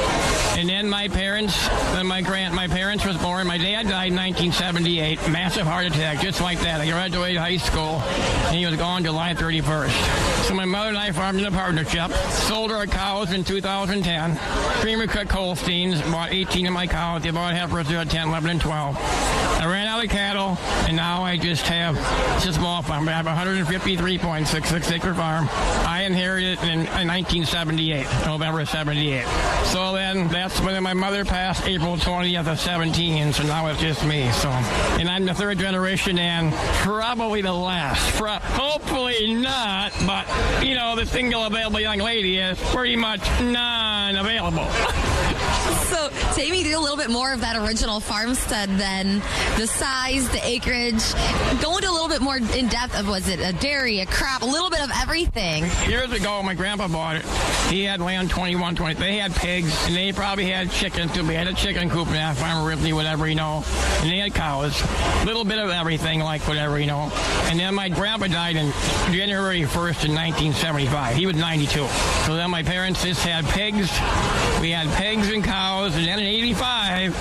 And then my parents, then my grand, my parents was born. My dad died in nineteen seventy-eight, massive heart attack, just like that. I graduated high school, and he was gone July thirty-first. So my mother and I farmed in a partnership, sold our cows in two thousand ten. Creamer Cook Holsteins, bought eighteen of my cows. They bought heifers at ten, eleven, and twelve. I ran out of cattle, and now I just have, it's a small farm, but I have a one hundred fifty-three point six six acre farm. I inherited it in, in nineteen seventy-eight, November seventy-eight. So then that's when my mother passed April twentieth of seventeen, so now it's just me. So, and I'm the third generation and probably the last. Pro- hopefully not, but, you know, the single available young lady is pretty much non-available. So take me through a little bit more of that original farmstead then, the size, the acreage. Go into a little bit more in depth of, was it a dairy, a crop, a little bit of everything? Years ago, my grandpa bought it. He had land twenty-one, twenty. They had pigs, and they probably had chickens too. We had a chicken coop in that farm, Ripley, whatever, you know. And they had cows. A little bit of everything, like whatever, you know. And then my grandpa died in January first in nineteen seventy-five. He was ninety-two. So then my parents just had pigs. We had pigs and cows. And then in eighty-five,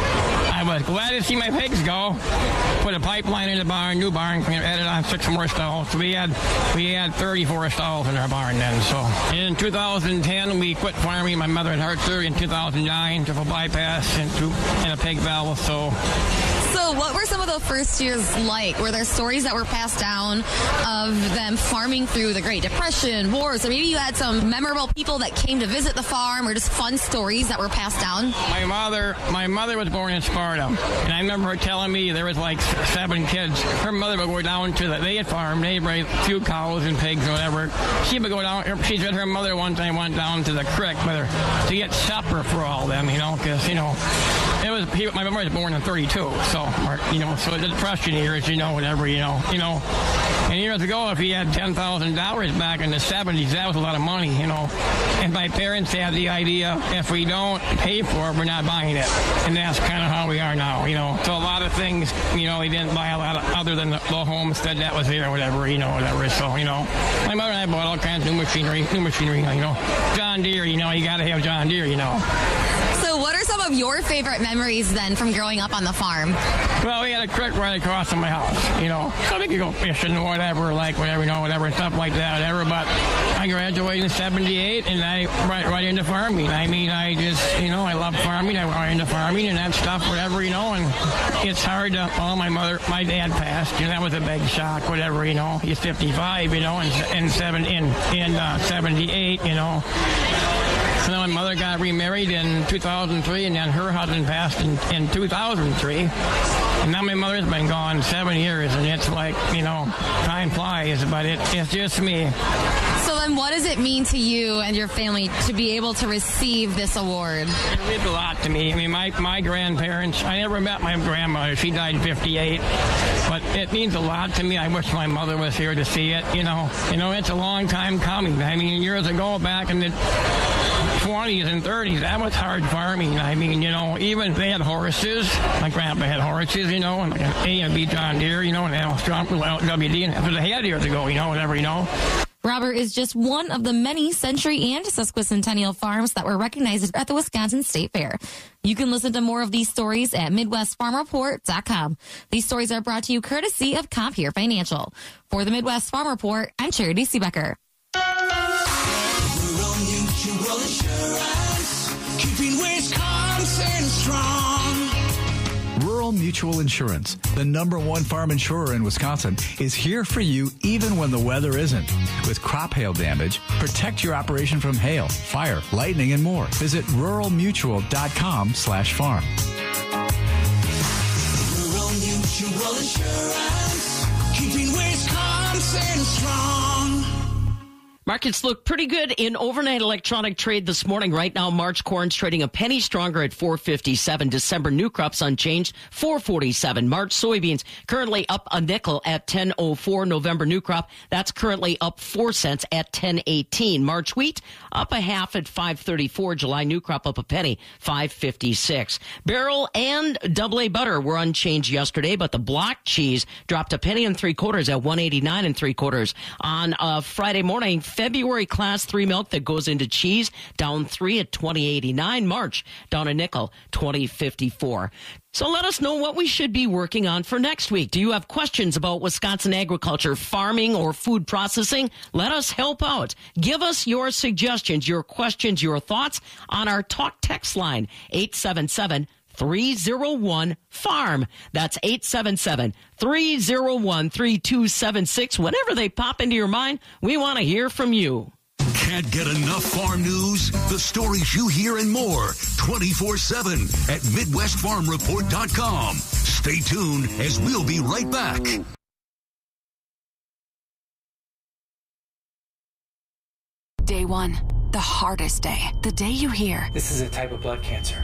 I was glad to see my pigs go. Put a pipeline in the barn, new barn, added on six more stalls. So we had we had thirty-four stalls in our barn then. So in two thousand ten, we quit farming. My mother had heart surgery in two thousand nine, triple bypass and, and a pig valve. So. So what were some of the first years like? Were there stories that were passed down of them farming through the Great Depression, wars, or maybe you had some memorable people that came to visit the farm, or just fun stories that were passed down? My mother, my mother was born in Sparta, and I remember her telling me there was like seven kids. Her mother would go down to the, they had farmed, they raised a few cows and pigs or whatever. She would go down, she said her mother one time went down to the creek with her to get supper for all of them, you know, because, you know, it was, he, my mother was born in thirty-two, so, or, you know, so the Depression years, you know, whatever, you know, you know. And years ago, if he had ten thousand dollars back in the seventies, that was a lot of money, you know. And my parents had the idea, if we don't pay for it, we're not buying it. And that's kind of how we are now, you know. So a lot of things, you know, they didn't buy a lot of, other than the, the homestead that was there or whatever, you know, whatever. So, you know, my mother and I bought all kinds of new machinery, new machinery, you know. John Deere, you know, you got to have John Deere, you know. So what are some of your favorite memories then from growing up on the farm? Well, we had a creek right across from my house, you know, so we could go fishing or whatever, like whatever, you know, whatever, stuff like that, whatever. But I graduated in seventy-eight, and I right right into farming. I mean, I just, you know, I love farming. I went right into farming and that stuff, whatever, you know. And it's hard to. Well, my mother, my dad passed, and that was a big shock, whatever, you know. He's fifty-five, you know, and in seven in in uh, seventy-eight, you know. So then my mother got remarried in two thousand three, and then her husband passed in, in two thousand three. And now my mother's been gone seven years, and it's like, you know, time flies, but it, it's just me. So then what does it mean to you and your family to be able to receive this award? It means a lot to me. I mean, my, my grandparents, I never met my grandmother. She died in fifty-eight. But it means a lot to me. I wish my mother was here to see it, you know. You know, it's a long time coming. I mean, years ago, back in the twenties and thirties, that was hard farming. I mean, you know, even they had horses. My grandpa had horses, you know, and A and B John Deere, you know, and L W D, and that's what they had years ago, you know, whatever, you know. Robert is just one of the many Century and Sesquicentennial farms that were recognized at the Wisconsin State Fair. You can listen to more of these stories at Midwest Farm Report dot com. These stories are brought to you courtesy of Compeer Financial. For the Midwest Farm Report, I'm Charity Seebecker. Rural Mutual Insurance, keeping Wisconsin strong. Rural Mutual Insurance, the number one farm insurer in Wisconsin, is here for you even when the weather isn't. With crop hail damage, protect your operation from hail, fire, lightning, and more. Visit rural mutual dot com slash farm. Rural Mutual Insurance, keeping Wisconsin strong. Markets look pretty good in overnight electronic trade this morning. Right now, March corn's trading a penny stronger at four fifty-seven. December new crops unchanged, four forty-seven. March soybeans currently up a nickel at ten oh four. November new crop, that's currently up four cents at ten eighteen. March wheat up a half at five thirty-four. July new crop up a penny, five fifty-six. Barrel and double A butter were unchanged yesterday, but the block cheese dropped a penny and three quarters at one eighty-nine and three quarters. On uh, Friday morning, February class three milk that goes into cheese down three at twenty eighty-nine. March down a nickel, twenty fifty-four. So let us know what we should be working on for next week. Do you have questions about Wisconsin agriculture, farming, or food processing? Let us help out. Give us your suggestions, your questions, your thoughts on our talk text line, eight seven seven, three oh one, farm. That's eight seven seven, three oh one, three two seven six. Whenever they pop into your mind, we want to hear from you. Can't get enough farm news? The stories you hear and more twenty-four seven at Midwest Farm Report dot com. Stay tuned as we'll be right back. Day one, the hardest day. The day you hear, this is a type of blood cancer.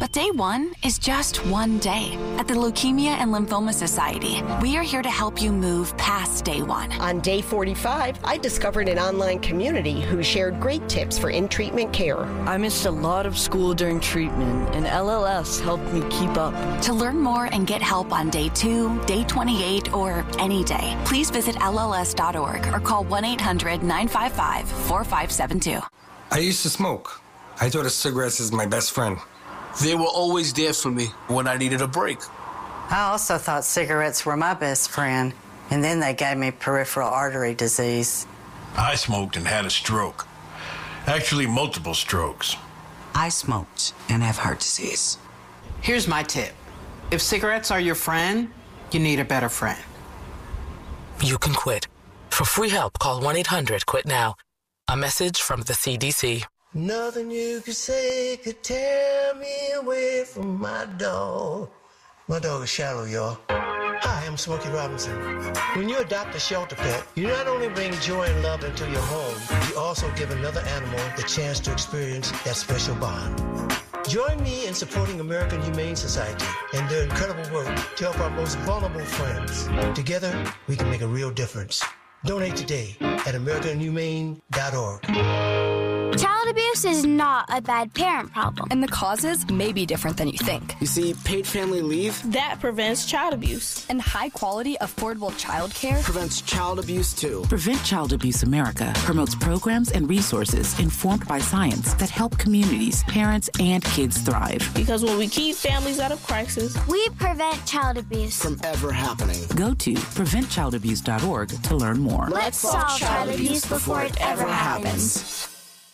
But day one is just one day. At the Leukemia and Lymphoma Society, we are here to help you move past day one. On day forty-five, I discovered an online community who shared great tips for in-treatment care. I missed a lot of school during treatment, and L L S helped me keep up. To learn more and get help on day two, day twenty-eight, or any day, please visit L L S dot org or call one eight hundred nine five five four five seven two. I used to smoke. I thought of cigarettes as my best friend. They were always there for me when I needed a break. I also thought cigarettes were my best friend, and then they gave me peripheral artery disease. I smoked and had a stroke. Actually, multiple strokes. I smoked and have heart disease. Here's my tip. If cigarettes are your friend, you need a better friend. You can quit. For free help, call one eight hundred quit now. A message from the C D C. Nothing you could say could tear me away from my dog. My dog is Shallow, y'all. Hi, I'm Smokey Robinson. When you adopt a shelter pet, you not only bring joy and love into your home, you also give another animal the chance to experience that special bond. Join me in supporting American Humane Society and their incredible work to help our most vulnerable friends. Together, we can make a real difference. Donate today at american humane dot org. Child abuse is not a bad parent problem. And the causes may be different than you think. You see, paid family leave That prevents child abuse. And high-quality, affordable child care prevents child abuse, too. Prevent Child Abuse America promotes programs and resources informed by science that help communities, parents, and kids thrive. Because when we keep families out of crisis, we prevent child abuse from ever happening. Go to prevent child abuse dot org to learn more. Let's solve child abuse before it ever happens.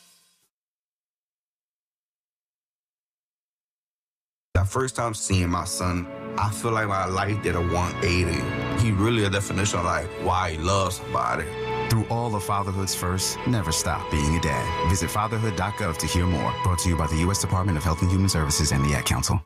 That first time seeing my son, I feel like my life did a one eighty. He really a definition of like why he loves somebody. Through all of fatherhood's first, never stop being a dad. Visit fatherhood dot gov to hear more. Brought to you by the U S Department of Health and Human Services and the Ad Council.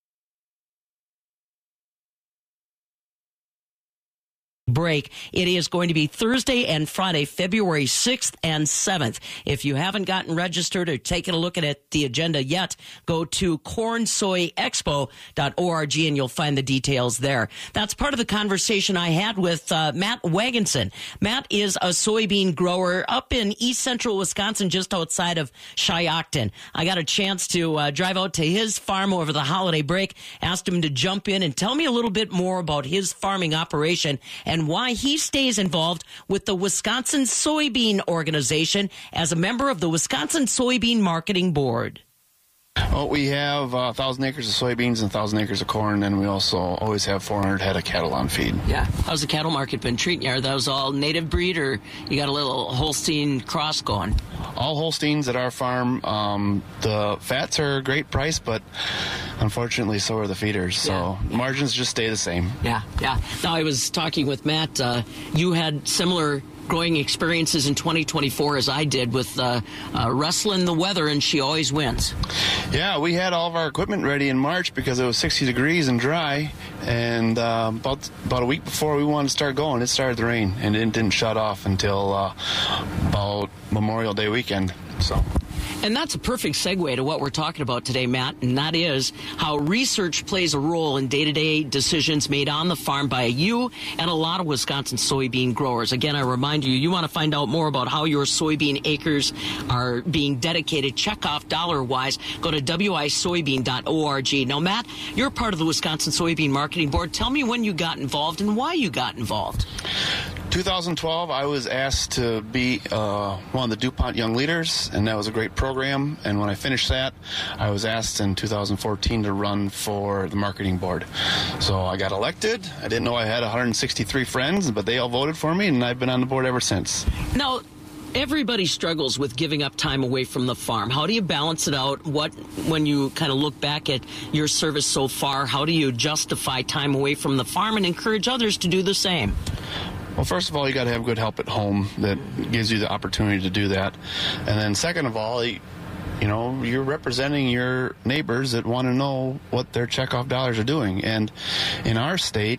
Break. It is going to be Thursday and Friday, February sixth and seventh. If you haven't gotten registered or taken a look at the agenda yet, go to corn soy expo dot org and you'll find the details there. That's part of the conversation I had with uh, Matt Wagenson. Matt is a soybean grower up in east central Wisconsin, just outside of Shiocton. I got a chance to uh, drive out to his farm over the holiday break, asked him to jump in and tell me a little bit more about his farming operation and why he stays involved with the Wisconsin Soybean Organization as a member of the Wisconsin Soybean Marketing Board. Well, we have uh, one thousand acres of soybeans and one thousand acres of corn, and we also always have four hundred head of cattle on feed. Yeah. How's the cattle market been treating you? Are those all native breed, or you got a little Holstein cross going? All Holsteins at our farm. Um, the fats are a great price, but unfortunately so are the feeders. So Yeah. margins just stay the same. Yeah, yeah. Now, I was talking with Matt. Uh, you had similar growing experiences in twenty twenty-four as I did with uh, uh, wrestling the weather, and she always wins. Yeah, we had all of our equipment ready in March because it was sixty degrees and dry, and uh, about about a week before we wanted to start going, it started to rain, and it didn't shut off until uh, about Memorial Day weekend. So. And that's a perfect segue to what we're talking about today, Matt, and that is how research plays a role in day-to-day decisions made on the farm by you and a lot of Wisconsin soybean growers. Again, I remind you, you want to find out more about how your soybean acres are being dedicated, check off dollar-wise, go to w i soybean dot org. Now, Matt, you're part of the Wisconsin Soybean Marketing Board. Tell me when you got involved and why you got involved. two thousand twelve, I was asked to be uh, one of the DuPont Young Leaders, and that was a great program. And when I finished that, I was asked in two thousand fourteen to run for the marketing board. So I got elected. I didn't know I had one hundred sixty-three friends, but they all voted for me, and I've been on the board ever since. Now, everybody struggles with giving up time away from the farm. How do you balance it out? What, when you kind of look back at your service so far, how do you justify time away from the farm and encourage others to do the same? Well, first of all, you got to have good help at home that gives you the opportunity to do that. And then second of all, you know, you're representing your neighbors that want to know what their checkoff dollars are doing. And in our state,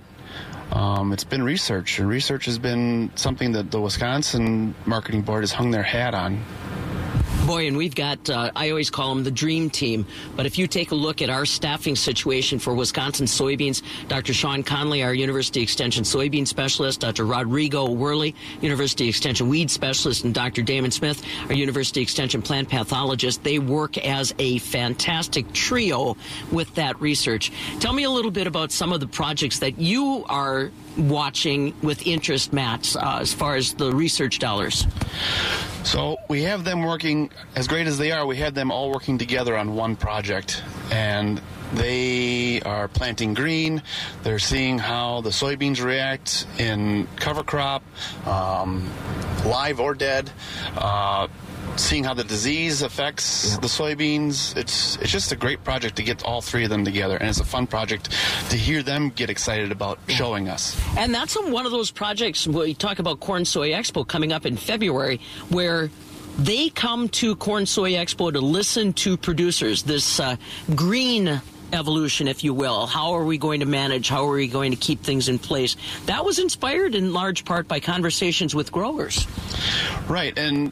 um, it's been research. And research has been something that the Wisconsin Marketing Board has hung their hat on. Boy, and we've got, uh, I always call them the dream team. But if you take a look at our staffing situation for Wisconsin soybeans, Doctor Sean Conley, our University Extension soybean specialist, Doctor Rodrigo Worley, University Extension weed specialist, and Doctor Damon Smith, our University Extension plant pathologist, they work as a fantastic trio with that research. Tell me a little bit about some of the projects that you are watching with interest, Matt, uh, as far as the research dollars. So we have them working, as great as they are, we have them all working together on one project. And they are planting green. They're seeing how the soybeans react in cover crop, um, live or dead. Uh, seeing how the disease affects yeah. the soybeans. It's it's just a great project to get all three of them together, and it's a fun project to hear them get excited about yeah. showing us. And that's one of those projects, we talk about Corn Soy Expo coming up in February, where they come to Corn Soy Expo to listen to producers, this uh, green evolution, if you will. How are we going to manage? How are we going to keep things in place? That was inspired in large part by conversations with growers. Right, and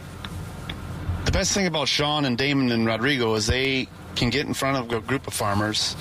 the best thing about Sean and Damon and Rodrigo is they can get in front of a group of farmers,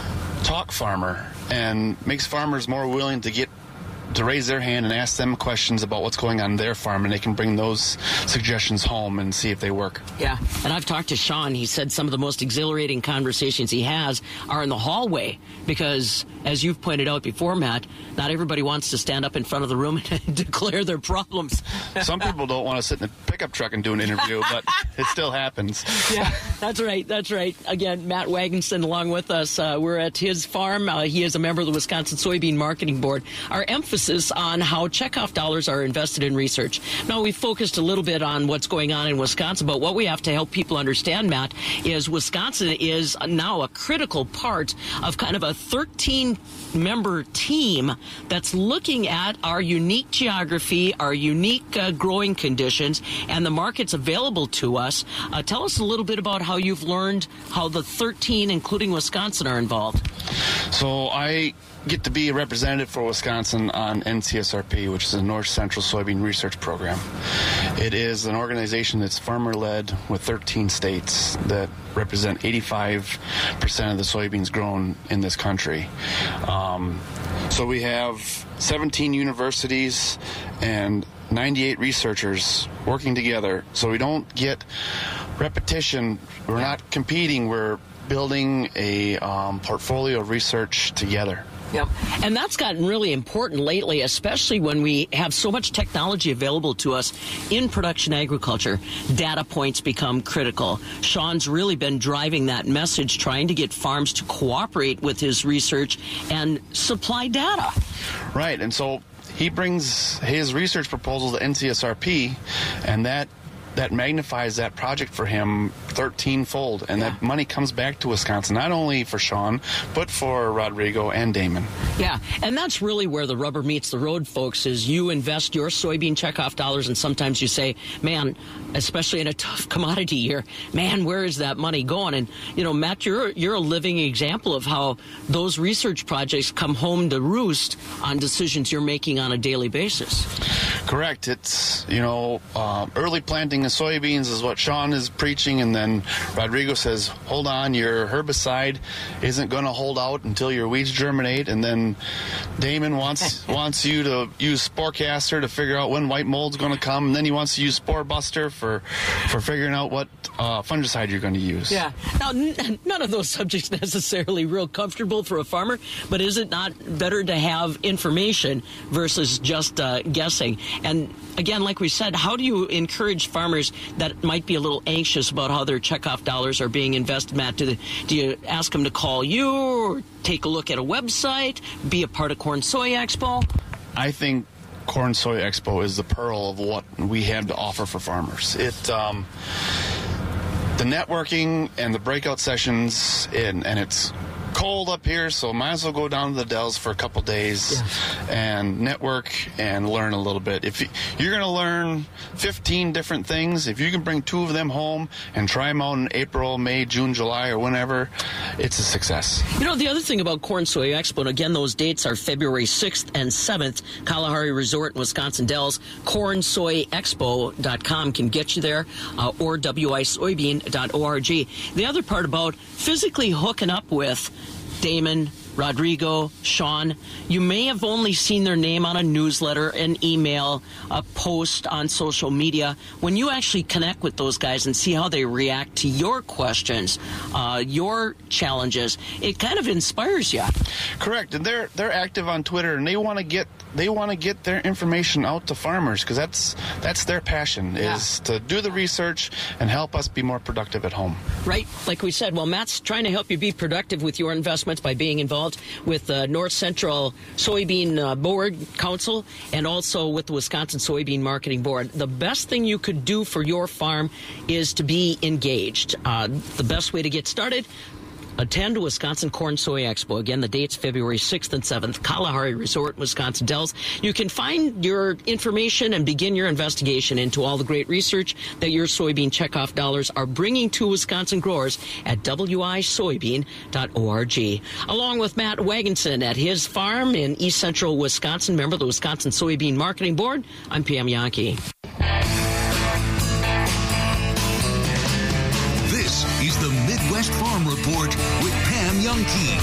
talk farmer, and makes farmers more willing to get to raise their hand and ask them questions about what's going on in their farm, and they can bring those suggestions home and see if they work. Yeah, and I've talked to Sean. He said some of the most exhilarating conversations he has are in the hallway because, as you've pointed out before, Matt, not everybody wants to stand up in front of the room and declare their problems. Some people don't want to sit in a pickup truck and do an interview, but it still happens. Yeah, that's right. That's right. Again, Matt Wagenson along with us. Uh, we're at his farm. Uh, he is a member of the Wisconsin Soybean Marketing Board. Our emphasis on how checkoff dollars are invested in research. Now, we focused a little bit on what's going on in Wisconsin, but what we have to help people understand, Matt, is Wisconsin is now a critical part of kind of a thirteen-member team that's looking at our unique geography, our unique uh, growing conditions, and the markets available to us. Uh, tell us a little bit about how you've learned how the thirteen, including Wisconsin, are involved. So I get to be a representative for Wisconsin on N C S R P, which is the North Central Soybean Research Program. It is an organization that's farmer-led with thirteen states that represent eighty-five percent of the soybeans grown in this country. Um, so we have seventeen universities and ninety-eight researchers working together. So we don't get repetition. We're not competing. We're building a um, portfolio of research together. Yep. And that's gotten really important lately, especially when we have so much technology available to us in production agriculture. Data points become critical. Sean's really been driving that message, trying to get farms to cooperate with his research and supply data. Right. And so he brings his research proposal to N C S R P, and that that magnifies that project for him thirteen-fold, and yeah. that money comes back to Wisconsin, not only for Sean, but for Rodrigo and Damon. Yeah, and that's really where the rubber meets the road, folks, is you invest your soybean checkoff dollars, and sometimes you say, man, especially in a tough commodity year, man, where is that money going? And, you know, Matt, you're, you're a living example of how those research projects come home to roost on decisions you're making on a daily basis. Correct. It's, you know, uh, early planting of soybeans is what Sean is preaching, and then Rodrigo says, hold on, your herbicide isn't going to hold out until your weeds germinate, and then Damon wants wants you to use Sporecaster to figure out when white mold's going to come, and then he wants to use Spore Buster for, for figuring out what uh, fungicide you're going to use. Yeah. Now, n- none of those subjects necessarily real comfortable for a farmer, but is it not better to have information versus just uh, guessing? And again, like we said, how do you encourage farmers that might be a little anxious about how their checkoff dollars are being invested, Matt? Do, the, do you ask them to call you or take a look at a website, be a part of Corn Soy Expo? I think Corn Soy Expo is the pearl of what we have to offer for farmers. It, um, the networking and the breakout sessions, and, and it's cold up here, so might as well go down to the Dells for a couple days yeah. and network and learn a little bit. If you, you're going to learn fifteen different things, if you can bring two of them home and try them out in April, May, June, July, or whenever, it's a success. You know, the other thing about Corn Soy Expo, and again, those dates are February sixth and seventh, Kalahari Resort, Wisconsin Dells. corn soy expo dot com can get you there, uh, or w i soybean dot org. The other part about physically hooking up with Damon, Rodrigo, Sean, you may have only seen their name on a newsletter, an email, a post on social media. When you actually connect with those guys and see how they react to your questions, uh, your challenges, it kind of inspires you. Correct, and they're they're active on Twitter, and they want to get they want to get their information out to farmers because that's that's their passion yeah. is to do the research and help us be more productive at home. Right, like we said. Well, Matt's trying to help you be productive with your investments by being involved with the uh, North Central Soybean uh, Board Council and also with the Wisconsin Soybean Marketing Board. The best thing you could do for your farm is to be engaged. Uh, the best way to get started, attend Wisconsin Corn Soy Expo. Again, the dates February sixth and seventh, Kalahari Resort, Wisconsin Dells. You can find your information and begin your investigation into all the great research that your soybean checkoff dollars are bringing to Wisconsin growers at w i soybean dot org. Along with Matt Wagenson at his farm in East Central Wisconsin, member of the Wisconsin Soybean Marketing Board, I'm Pam Yankee. This is the Midwest Farm Report with Pam Yankee.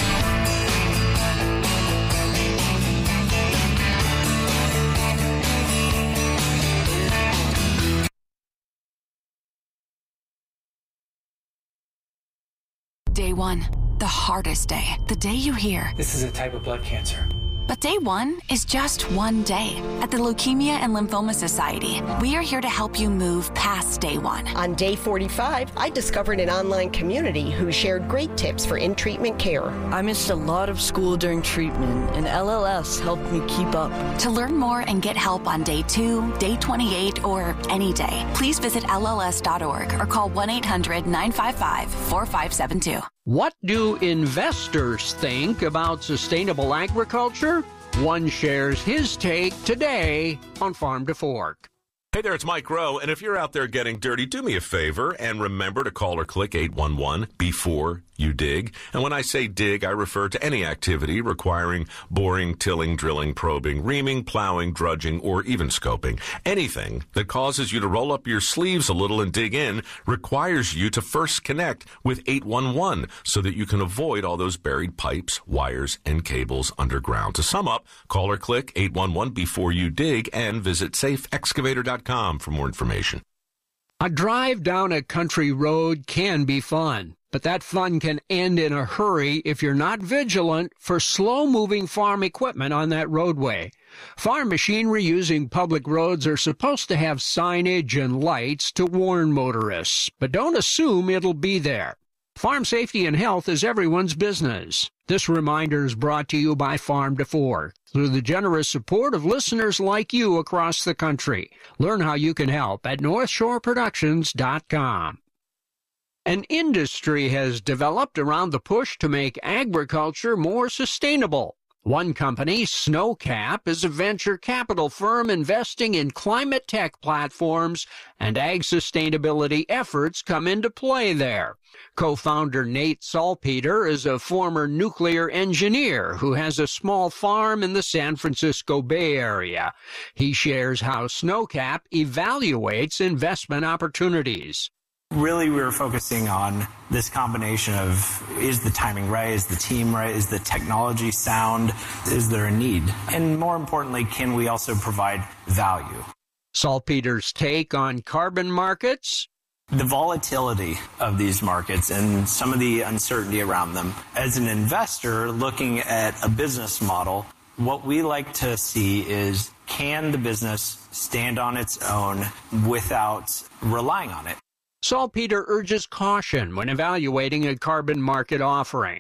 Day one, the hardest day. The day you hear, this is a type of blood cancer. But day one is just one day. At the Leukemia and Lymphoma Society, we are here to help you move past day one. On day forty-five, I discovered an online community who shared great tips for in-treatment care. I missed a lot of school during treatment, and L L S helped me keep up. To learn more and get help on day two, day twenty-eight, or any day, please visit L L S dot org or call one eight hundred nine five five four five seven two. What do investors think about sustainable agriculture? One shares his take today on Farm to Fork. Hey there, it's Mike Rowe, and if you're out there getting dirty, do me a favor and remember to call or click eight one one before you dig. And when I say dig, I refer to any activity requiring boring, tilling, drilling, probing, reaming, plowing, drudging, or even scoping. Anything that causes you to roll up your sleeves a little and dig in requires you to first connect with eight one one so that you can avoid all those buried pipes, wires, and cables underground. To sum up, call or click eight one one before you dig and visit safe excavator dot com for more information. A drive down a country road can be fun, but that fun can end in a hurry if you're not vigilant for slow-moving farm equipment on that roadway. Farm machinery using public roads are supposed to have signage and lights to warn motorists, but don't assume it'll be there. Farm safety and health is everyone's business. This reminder is brought to you by Farm to Fork through the generous support of listeners like you across the country. Learn how you can help at north shore productions dot com. An industry has developed around the push to make agriculture more sustainable. One company, Snowcap, is a venture capital firm investing in climate tech platforms, and ag sustainability efforts come into play there. Co-founder Nate Salpeter is a former nuclear engineer who has a small farm in the San Francisco Bay Area. He shares how Snowcap evaluates investment opportunities. Really, we were focusing on this combination of, is the timing right? Is the team right? Is the technology sound? Is there a need? And more importantly, can we also provide value? Salpeter's take on carbon markets? The volatility of these markets and some of the uncertainty around them. As an investor looking at a business model, what we like to see is, can the business stand on its own without relying on it? Salpeter urges caution when evaluating a carbon market offering.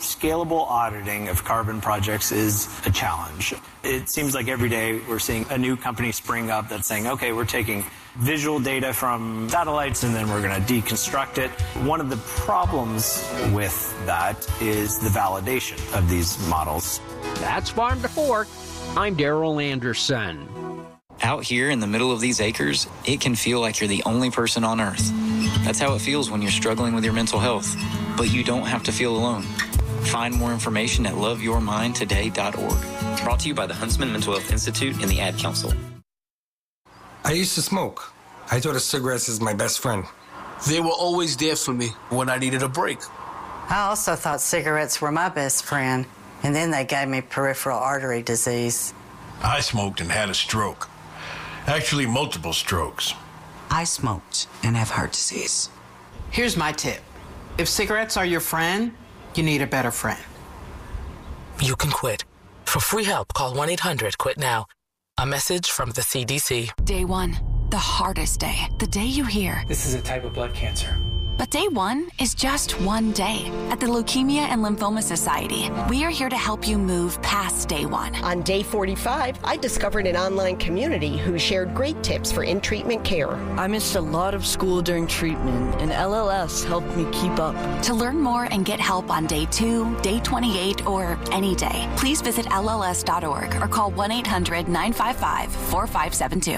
scalable auditing of carbon projects is a challenge. It seems like every day we're seeing a new company spring up that's saying, okay, we're taking visual data from satellites and then we're going to deconstruct it. One of the problems with that is the validation of these models. That's Farm to Fork. I'm Daryl Anderson. Out here in the middle of these acres, it can feel like you're the only person on Earth. That's how it feels when you're struggling with your mental health. But you don't have to feel alone. Find more information at love your mind today dot org. Brought to you by the Huntsman Mental Health Institute and the Ad Council. I used to smoke. I thought of cigarettes as my best friend. They were always there for me when I needed a break. I also thought cigarettes were my best friend, and then they gave me peripheral artery disease. I smoked and had a stroke. Actually, multiple strokes. I smoked and have heart disease. Here's my tip. If cigarettes are your friend, you need a better friend. You can quit. For free help, call one eight hundred quit now. A message from the C D C. Day one, the hardest day. The day you hear, this is a type of blood cancer. But day one is just one day. At the Leukemia and Lymphoma Society, we are here to help you move past day one. On day forty-five, I discovered an online community who shared great tips for in-treatment care. I missed a lot of school during treatment, and L L S helped me keep up. To learn more and get help on day two, day twenty-eight, or any day, please visit L L S dot org or call one eight hundred nine five five four five seven two.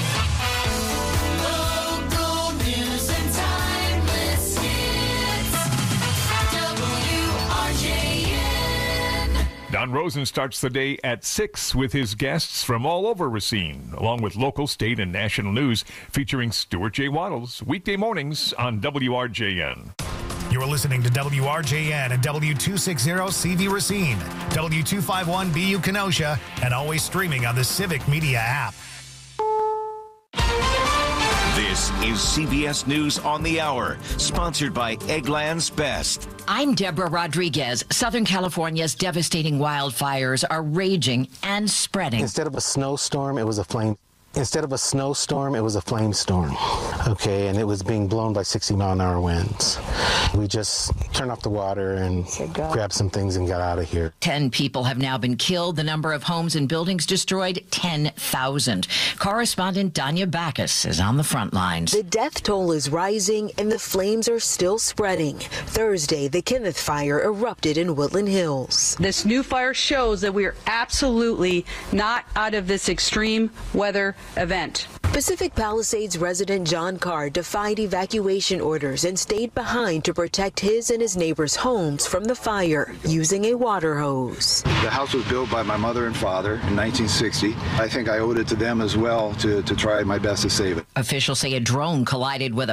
Don Rosen starts the day at six with his guests from all over Racine, along with local, state, and national news featuring Stuart J. Waddles, weekday mornings on W R J N. You're listening to W R J N and W two sixty C V Racine, W two fifty-one B U Kenosha, and always streaming on the Civic Media app. This is C B S News on the Hour, sponsored by Eggland's Best. I'm Deborah Rodriguez. Southern California's devastating wildfires are raging and spreading. Instead of a snowstorm, it was a flame. Instead of a snowstorm, it was a flame storm. Okay, and it was being blown by sixty mile an hour winds. We just turned off the water and grabbed some things and got out of here. Ten people have now been killed. The number of homes and buildings destroyed, ten thousand. Correspondent Danya Backus is on the front lines. The death toll is rising and the flames are still spreading. Thursday, the Kenneth Fire erupted in Woodland Hills. This new fire shows that we are absolutely not out of this extreme weather event. Pacific Palisades resident John Carr defied evacuation orders and stayed behind to protect his and his neighbors' homes from the fire using a water hose. The house was built by my mother and father in nineteen sixty. I think I owed it to them as well to, to try my best to save it. Officials say a drone collided with a